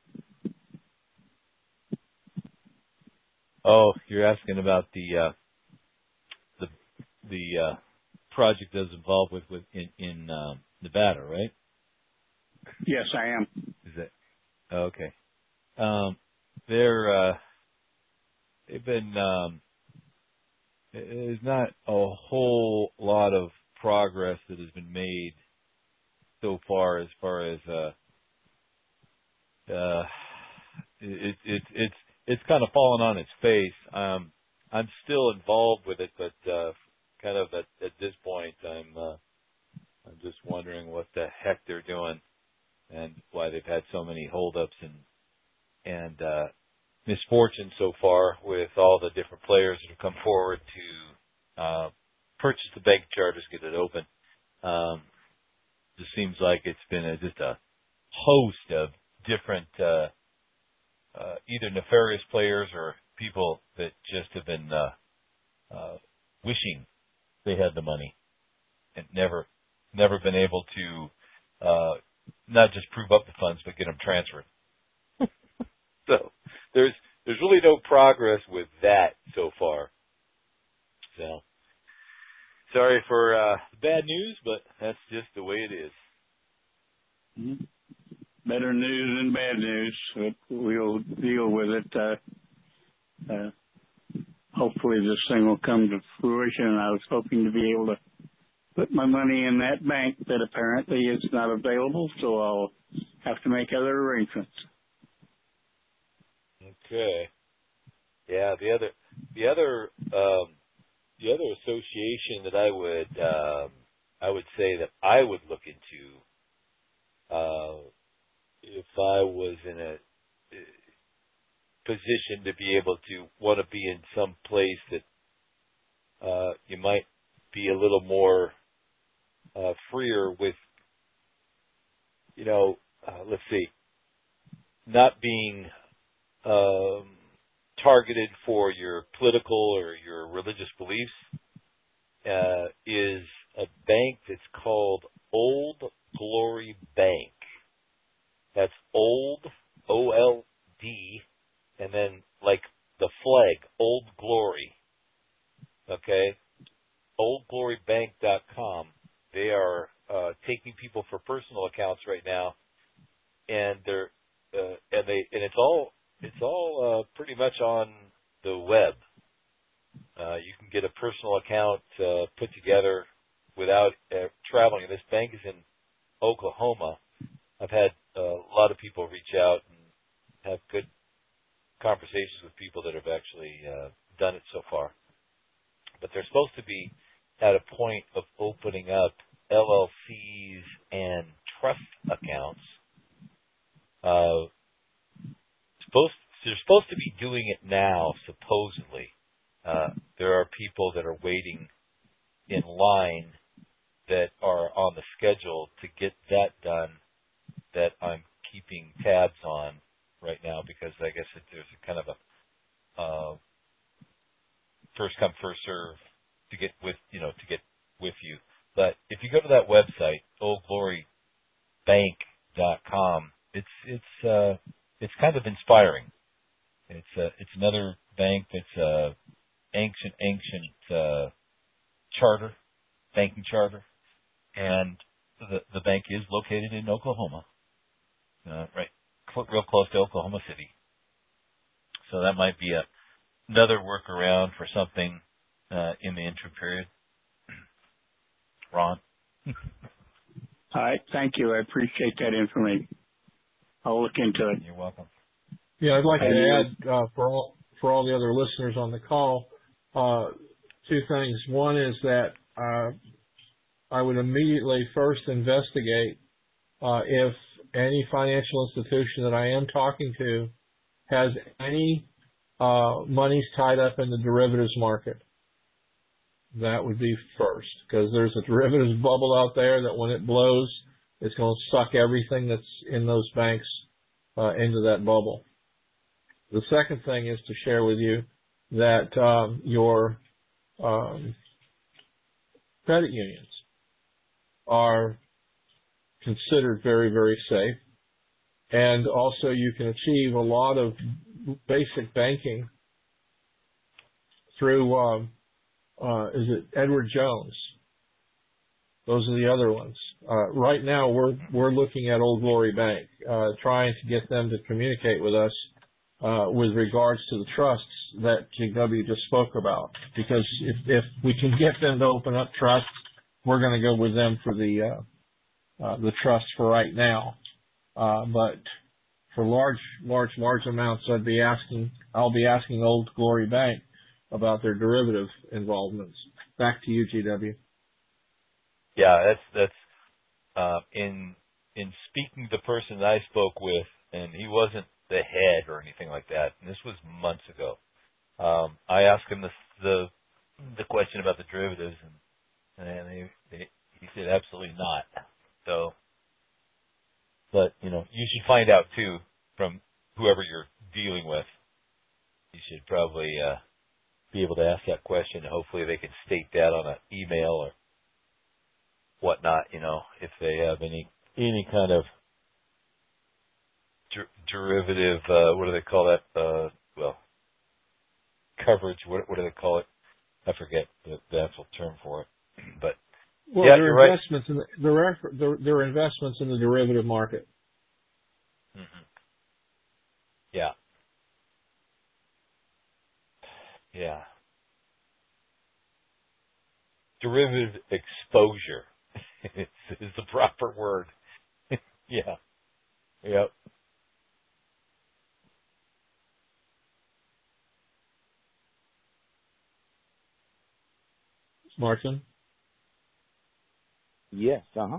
Oh, you're asking about the uh, the the uh, project that's involved with, with in, in uh, Nevada, right? Yes, I am. Is that okay? Um, they're uh, they've been um, there's not a whole lot of progress that has been made so far as far as uh, uh, it, it, it's it's kind of fallen on its face. Um, I'm still involved with it, but uh, kind of at, at this point, I'm uh, I'm just wondering what the heck they're doing and why they've had so many holdups and and uh, misfortune so far with all the different players that have come forward to uh, purchase the bank charters, get it open. Um, just seems like it's been a, just a host of different, uh, uh, either nefarious players or people that just have been uh, uh, wishing they had the money and never, never been able to uh, not just prove up the funds, but get them transferred. So there's there's really no progress with that so far. So sorry for uh, bad news, but that's just the way it is. Mm-hmm. Better news than bad news. We'll deal with it. Uh, uh, hopefully this thing will come to fruition. I was hoping to be able to put my money in that bank, but apparently it's not available, so I'll have to make other arrangements. Okay. Yeah, the other, the other, um, the other association that I would, um, I would say that I would look into, uh, if I was in a position to be able to want to be in some place that, uh, you might be a little more, uh, freer with, you know, uh, let's see, not being, Um, targeted for your political or your religious beliefs, uh, is a bank that's called Old Glory Bank. That's Old, O L D, and then like the flag, Old Glory. Okay? old glory bank dot com. They are uh, taking people for personal accounts right now, and they're uh, and they and it's all It's all uh, pretty much on the web. Uh, you can get a personal account uh, put together without uh, traveling. And this bank is in Oklahoma. I've had uh, a lot of people reach out and have good conversations with people that have actually uh, done it so far. But they're supposed to be at a point of opening up L L Cs and trust accounts. Uh, Supposed, they're supposed to be doing it now, supposedly. Uh, there are people that are waiting in line that are on the schedule to get that done that I'm keeping tabs on right now because I guess that there's a kind of a uh, first come, first serve to get with, you know, to get with you. But if you go to that website, old glory bank dot com, it's, it's, uh, it's kind of inspiring. It's uh, it's another bank that's uh, ancient, ancient uh, charter, banking charter, and the the bank is located in Oklahoma, uh, right, cl- real close to Oklahoma City. So that might be a, another workaround for something uh, in the interim period. Ron? All right, thank you. I appreciate that information. I'll look into it. You're welcome. Yeah, I'd like to add uh, for all for all the other listeners on the call uh, two things. One is that uh, I would immediately first investigate uh, if any financial institution that I am talking to has any uh, monies tied up in the derivatives market. That would be first, because there's a derivatives bubble out there that when it blows, it's going to suck everything that's in those banks uh, into that bubble. The second thing is to share with you that um, your um, credit unions are considered very, very safe. And also you can achieve a lot of basic banking through, um, uh, is it Edward Jones? Those are the other ones. Uh, right now we're, we're looking at Old Glory Bank, uh, trying to get them to communicate with us, uh, with regards to the trusts that G W just spoke about. Because if, if we can get them to open up trusts, we're going to go with them for the, uh, uh, the trust for right now. Uh, but for large, large, large amounts, I'd be asking, I'll be asking Old Glory Bank about their derivative involvements. Back to you, G W. Yeah, that's that's uh, in in speaking to the person that I spoke with, and he wasn't the head or anything like that. And this was months ago. Um, I asked him the, the the question about the derivatives, and, and they, they, he said absolutely not. So, but you know, you should find out too from whoever you're dealing with. You should probably uh, be able to ask that question. Hopefully, they can state that on an email or whatnot. You know, if they have any any kind of der- derivative, uh, what do they call that? Uh, well, coverage. What, what do they call it? I forget the, the actual term for it. But well, yeah, there you're are right. investments in the, there are there, there are investments in the derivative market. Mm-hmm. Yeah. Yeah. Derivative exposure is, is the proper word. Yeah. Yep. Martin? Yes, uh-huh.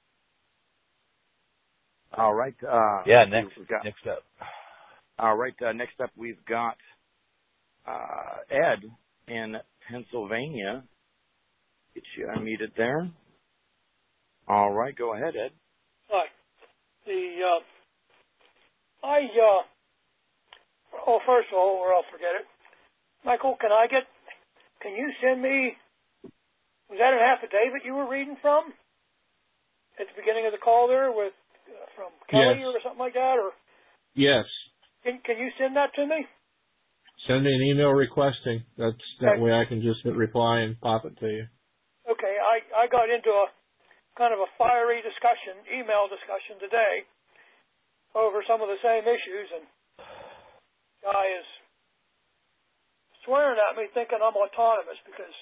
All right. Uh, yeah, next, we've got, next up. All right, uh, next up we've got uh, Ed in Pennsylvania. Get you unmuted there. All right, go ahead, Ed. Hi. The, uh, I, uh, oh, first of all, or I'll forget it. Michael, can I get, can you send me, was that an affidavit you were reading from at the beginning of the call there with, uh, from Kelly Yes. or something like that? Or Yes. Can, can you send that to me? Send me an email requesting. That's that Okay. way I can just hit reply and pop it to you. Okay, I, I got into a kind of a fiery discussion, email discussion today over some of the same issues, and guy is swearing at me thinking I'm autonomous because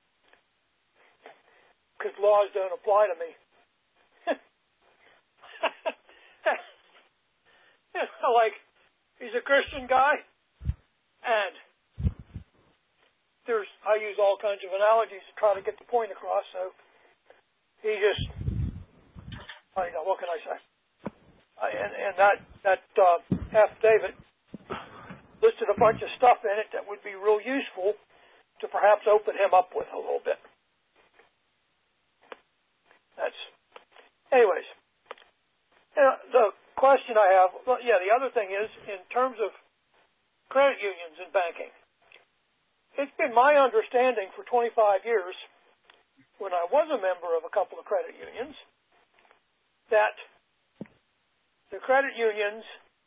because laws don't apply to me. Like, he's a Christian guy, and there's I use all kinds of analogies to try to get the point across, so he just, I don't know, what can I say? I, and, and that, that uh, affidavit listed a bunch of stuff in it that would be real useful to perhaps open him up with a little bit. That's, anyways, you know, the question I have, well, yeah, the other thing is, in terms of credit unions and banking, it's been my understanding for twenty-five years, when I was a member of a couple of credit unions, that the credit unions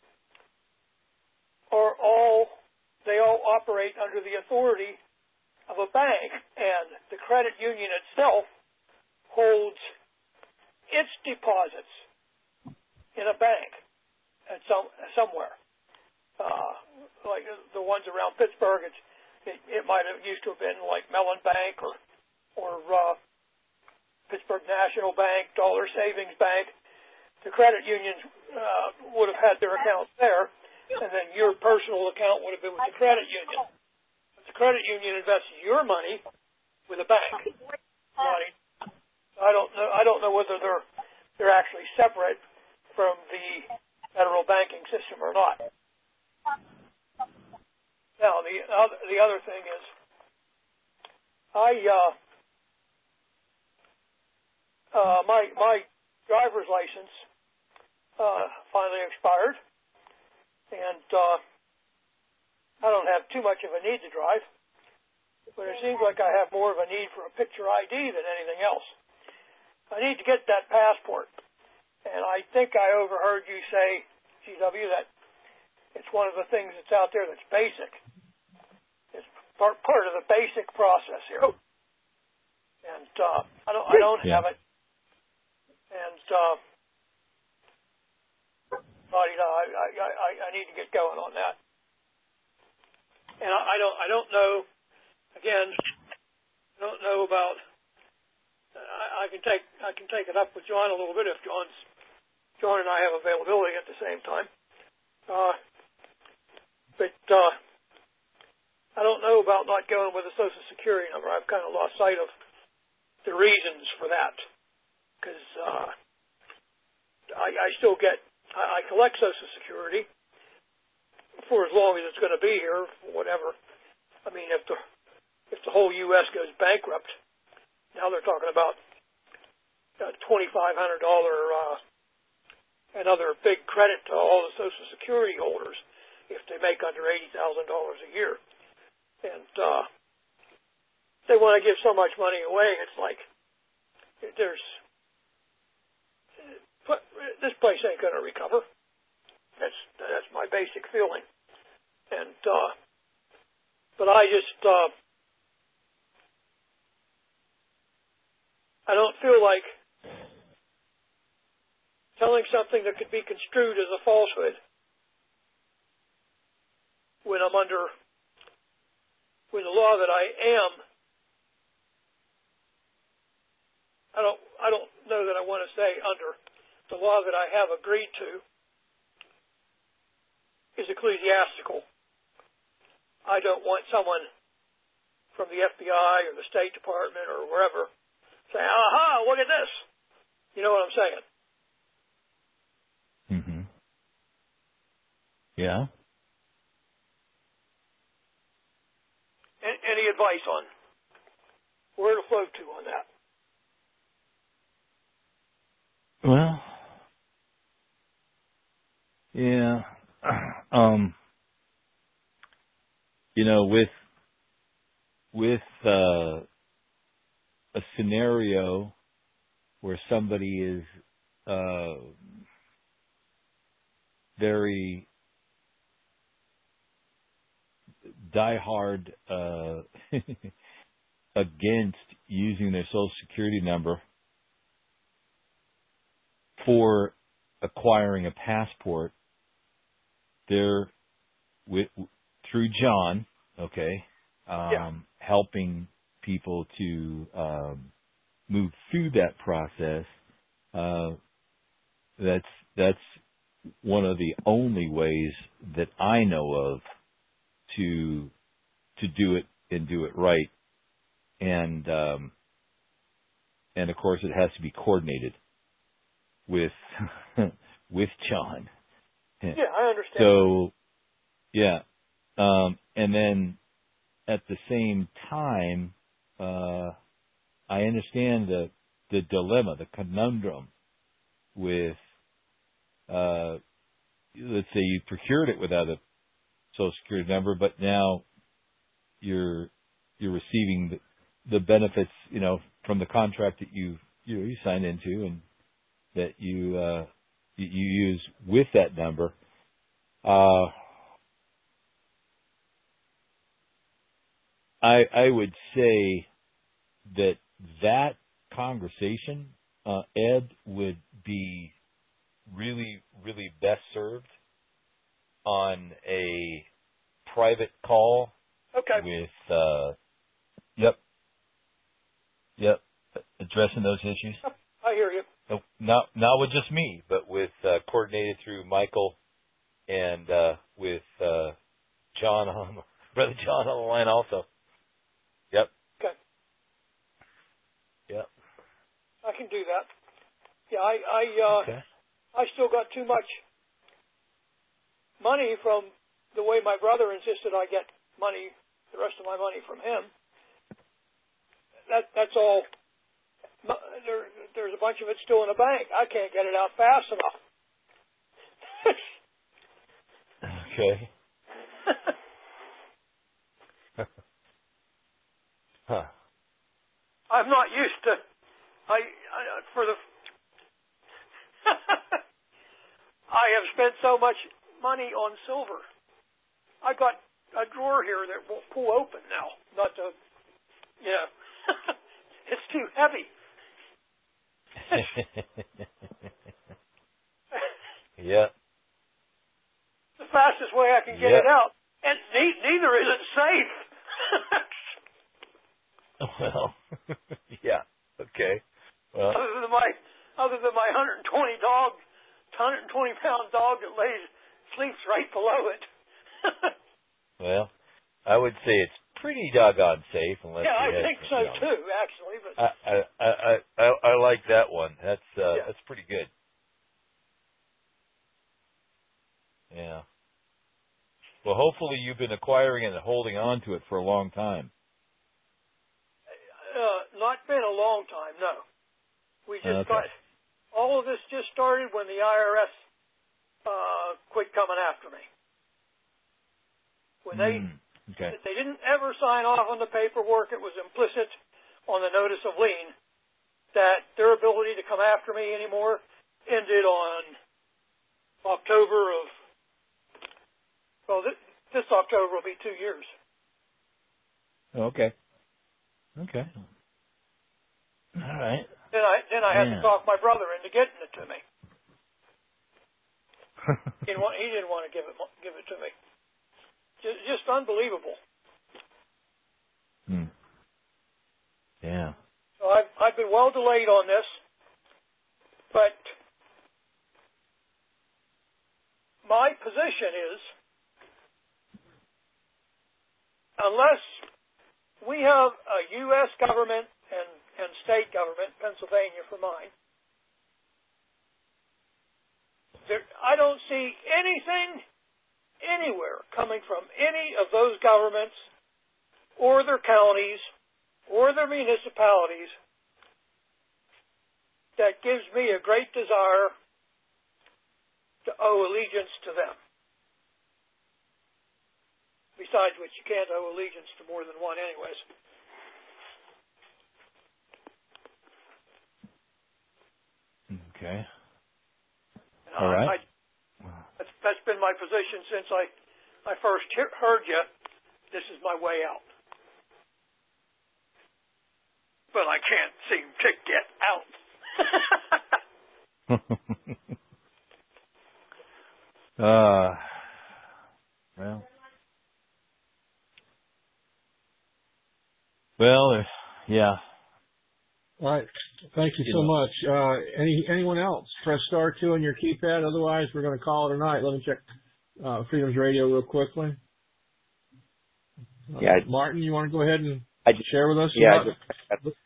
are all, they all operate under the authority of a bank, and the credit union itself holds its deposits in a bank at some somewhere. Uh, like the ones around Pittsburgh, it's, it, it might have used to have been like Mellon Bank or or uh, Pittsburgh National Bank, Dollar Savings Bank. The credit unions uh, would have had their accounts there, and then your personal account would have been with the credit union. But the credit union invests your money with a bank. Money. I don't know. I don't know whether they're they're actually separate from the federal banking system or not. Now, the other, the other thing is, I uh, uh, my my driver's license uh, finally expired, and uh, I don't have too much of a need to drive, but it seems like I have more of a need for a picture I D than anything else. I need to get that passport. And I think I overheard you say, G W, that it's one of the things that's out there that's basic. It's part, part of the basic process here. And uh, I don't I don't Yeah. have it. And uh, but, you know, I, I, I, I need to get going on that. And I, I don't I don't know. Again, I don't know about. I, I can take I can take it up with John a little bit if John's. John and I have availability at the same time. Uh, but uh, I don't know about not going with a Social Security number. I've kind of lost sight of the reasons for that. Because uh, I, I still get, I, I collect Social Security for as long as it's going to be here, whatever. I mean, if the if the whole U S goes bankrupt. Now they're talking about uh, twenty-five hundred dollars uh, another big credit to all the Social Security holders if they make under eighty thousand dollars a year. And uh, they want to give so much money away, it's like there's this place ain't going to recover. That's that's my basic feeling. And uh, but I just uh, I don't feel like telling something that could be construed as a falsehood when I'm under, when the law that I am, I don't, I don't know that I want to say under, the law that I have agreed to is ecclesiastical. I don't want someone from the F B I or the State Department or wherever saying, aha, look at this. You know what I'm saying? Mm-hmm. Yeah. A- any advice on where to float to on that? Well, yeah. Um, you know, with with uh, a scenario where somebody is uh, very diehard uh, against using their Social Security number for acquiring a passport, they're with, through John, okay, um, yeah. helping people to um, move through that process. Uh, that's that's one of the only ways that I know of to to do it and do it right, and um, and of course it has to be coordinated with with John. Yeah, I understand. So, yeah, um, and then at the same time, uh, I understand the the dilemma, the conundrum with, uh, let's say you procured it without a Social Security number, but now you're you're receiving the, the benefits, you know, from the contract that you you, you signed into and that you uh, you, you use with that number. Uh, I I would say that that conversation, uh, Ed, would be really really best served on a private call. Okay. With uh, yep, yep, addressing those issues. I hear you. No, not not with just me, but with uh, coordinated through Michael and uh, with uh, John on Brother John on the line also. Yep. Okay. Yep. I can do that. Yeah, I I uh, Okay. I still got too much money from the way my brother insisted I get money, the rest of my money from him. That that's all. There, there's a bunch of it still in the bank. I can't get it out fast enough. Okay. Huh. I'm not used to. I, I for the. I have spent so much money on silver. I got a drawer here that won't pull open now. Not to, yeah. It's too heavy. Yeah. The fastest way I can get yeah. it out, and ne- neither is it safe. Well, yeah. Okay. Well, other than my, other than my one hundred twenty dog, one hundred twenty pound dog that lays sleeps right below it. well, I would say it's pretty doggone safe, unless yeah, you I had, think so you know, too, actually. But I, I I I I like that one. That's uh, yeah. that's pretty good. Yeah. Well, hopefully you've been acquiring it and holding on to it for a long time. not been a long time, no. We just Okay. got, all of this just started when the I R S uh, quit coming after me. When they, Mm, okay. they didn't ever sign off on the paperwork, it was implicit on the notice of lien that their ability to come after me anymore ended on October of, well, this, this October will be two years. Okay. Okay. All right. Then I then I had Yeah. to talk my brother into getting it to me. He didn't want, he didn't want to give it give it to me. Just, just unbelievable. Hmm. Yeah. So I've I've been well delayed on this, but my position is, unless we have a U S government and, and state government, Pennsylvania for mine, there, I don't see anything anywhere coming from any of those governments or their counties or their municipalities that gives me a great desire to owe allegiance to them. Besides which, you can't owe allegiance to more than one anyways. Okay. And All I, right. I, that's, that's been my position since I, I first he- heard you. This is my way out. But I can't seem to get out. uh, well, well, uh, yeah. All right. Thank you You so know. much. Uh, any anyone else? Press star two on your keypad. Otherwise, we're going to call it a night. Let me check uh, Freedom's Radio real quickly. Uh, Yeah. Martin, you want to go ahead and I just, share with us? yeah. I about- just,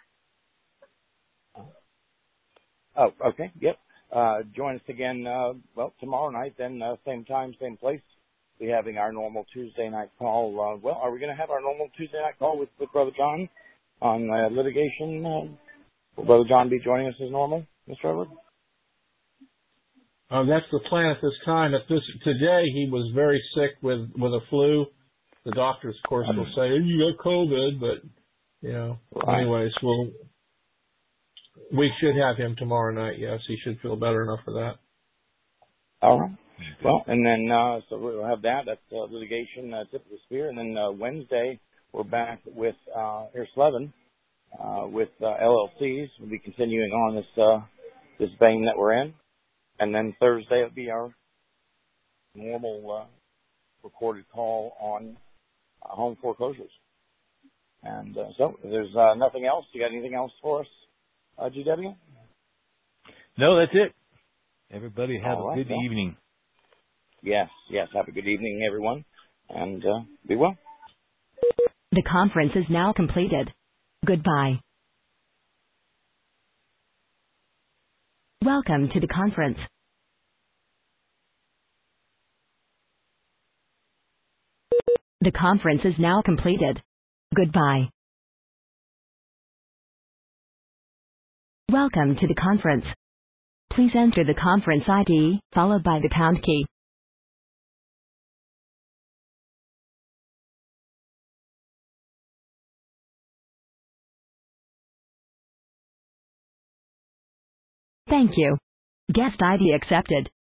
oh, okay. Yep. Uh, join us again, uh, well, tomorrow night, then, uh, same time, same place. We're having our normal Tuesday night call. Uh, well, are we going to have our normal Tuesday night call with, with Brother John on uh, litigation? Uh, will Brother John be joining us as normal, Mister Edward? Uh, that's the plan at this time. At this today, he was very sick with with a flu. The doctors, of course, will say you got COVID, but you know. Right. Anyways, we'll we should have him tomorrow night. Yes, he should feel better enough for that. All right. Well, and then, uh, so we'll have that. That's uh, litigation, uh, tip of the spear. And then uh, Wednesday, we're back with uh, Air Slevin, uh, with uh, L L Cs. We'll be continuing on this uh, this vein that we're in. And then Thursday will be our normal uh, recorded call on uh, home foreclosures. And uh, so, if there's uh, nothing else, you got anything else for us, uh, G W? No, that's it. Everybody have All a right, good well. evening. Yes, yes. Have a good evening, everyone. And uh, be well. The conference is now completed. Goodbye. Welcome to the conference. The conference is now completed. Goodbye. Welcome to the conference. Please enter the conference I D, followed by the pound key. Thank you. Guest I D accepted.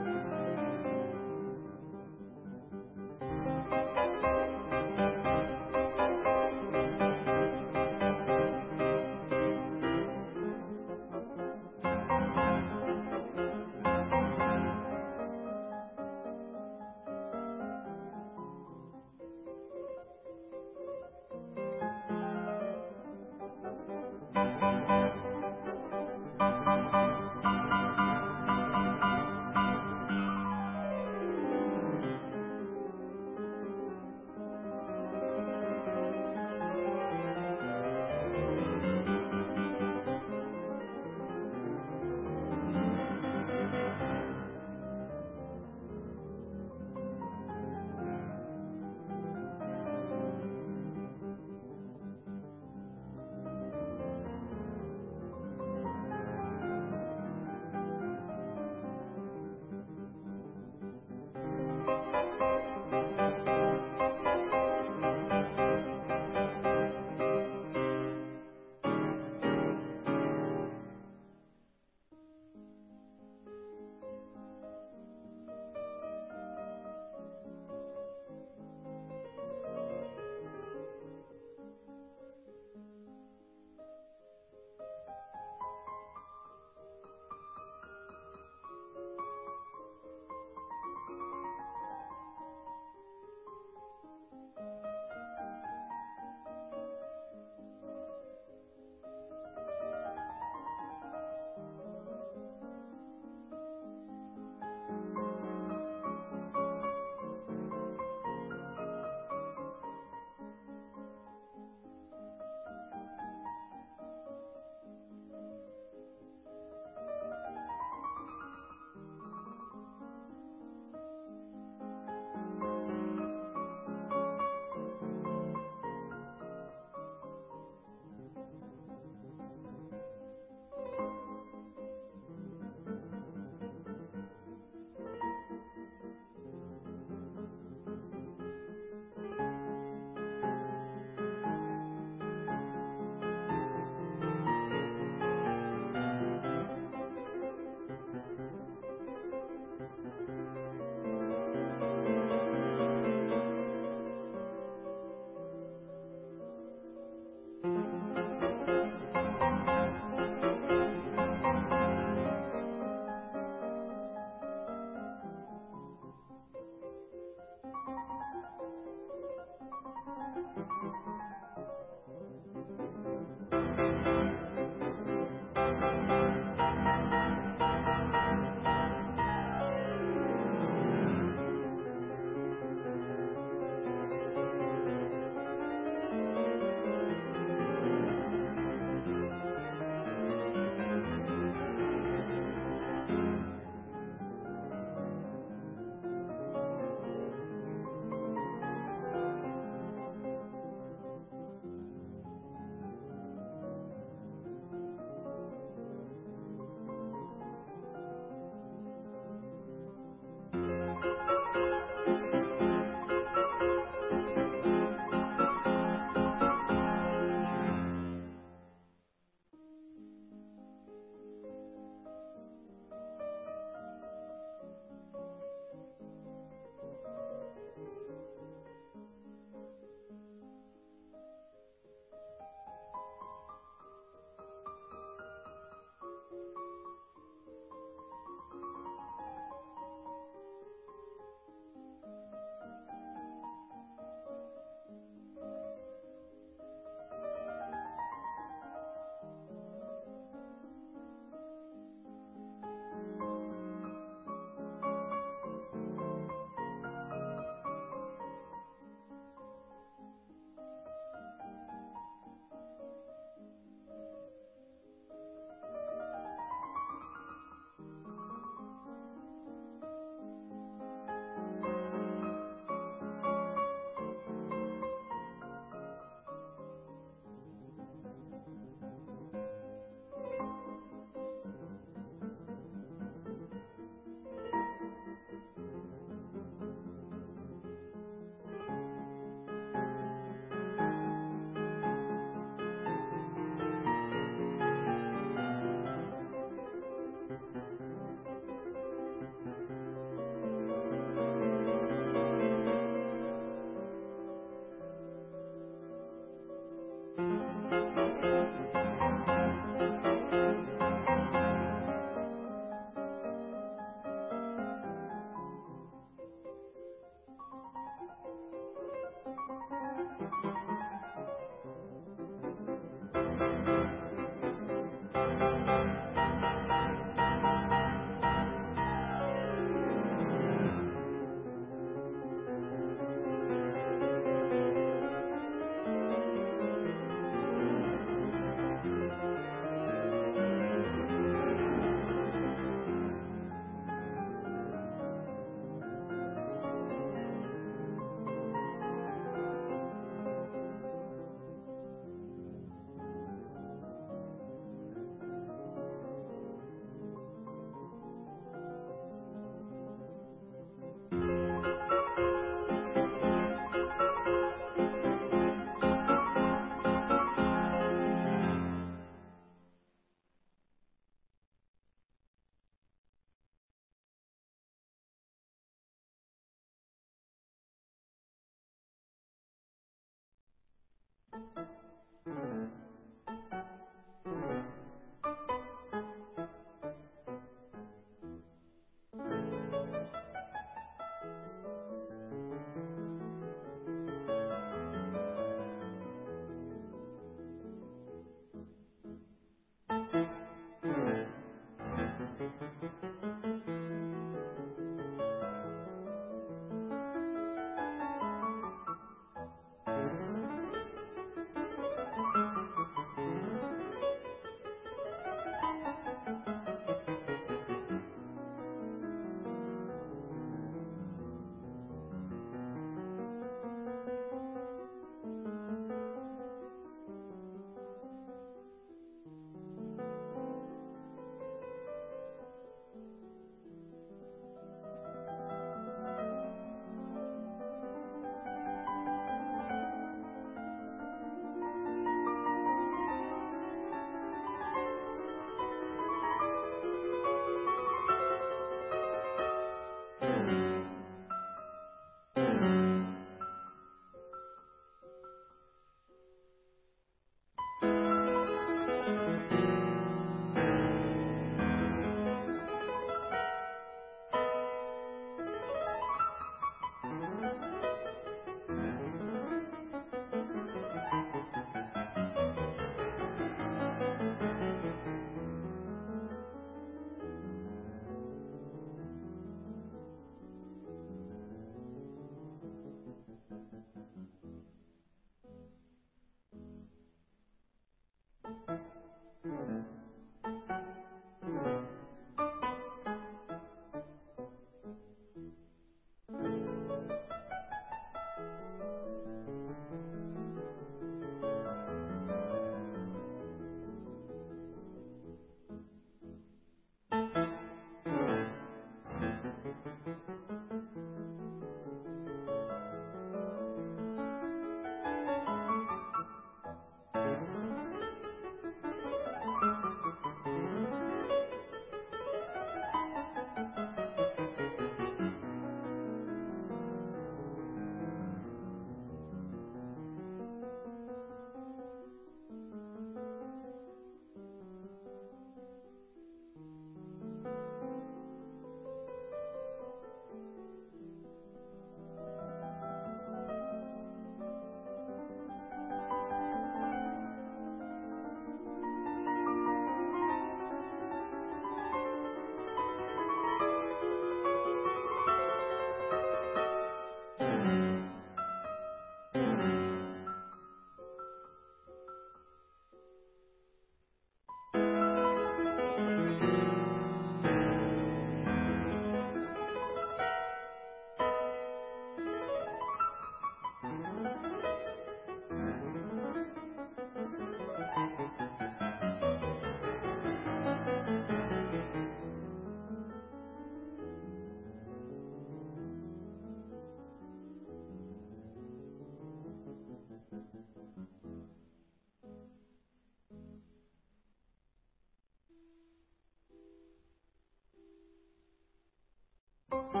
you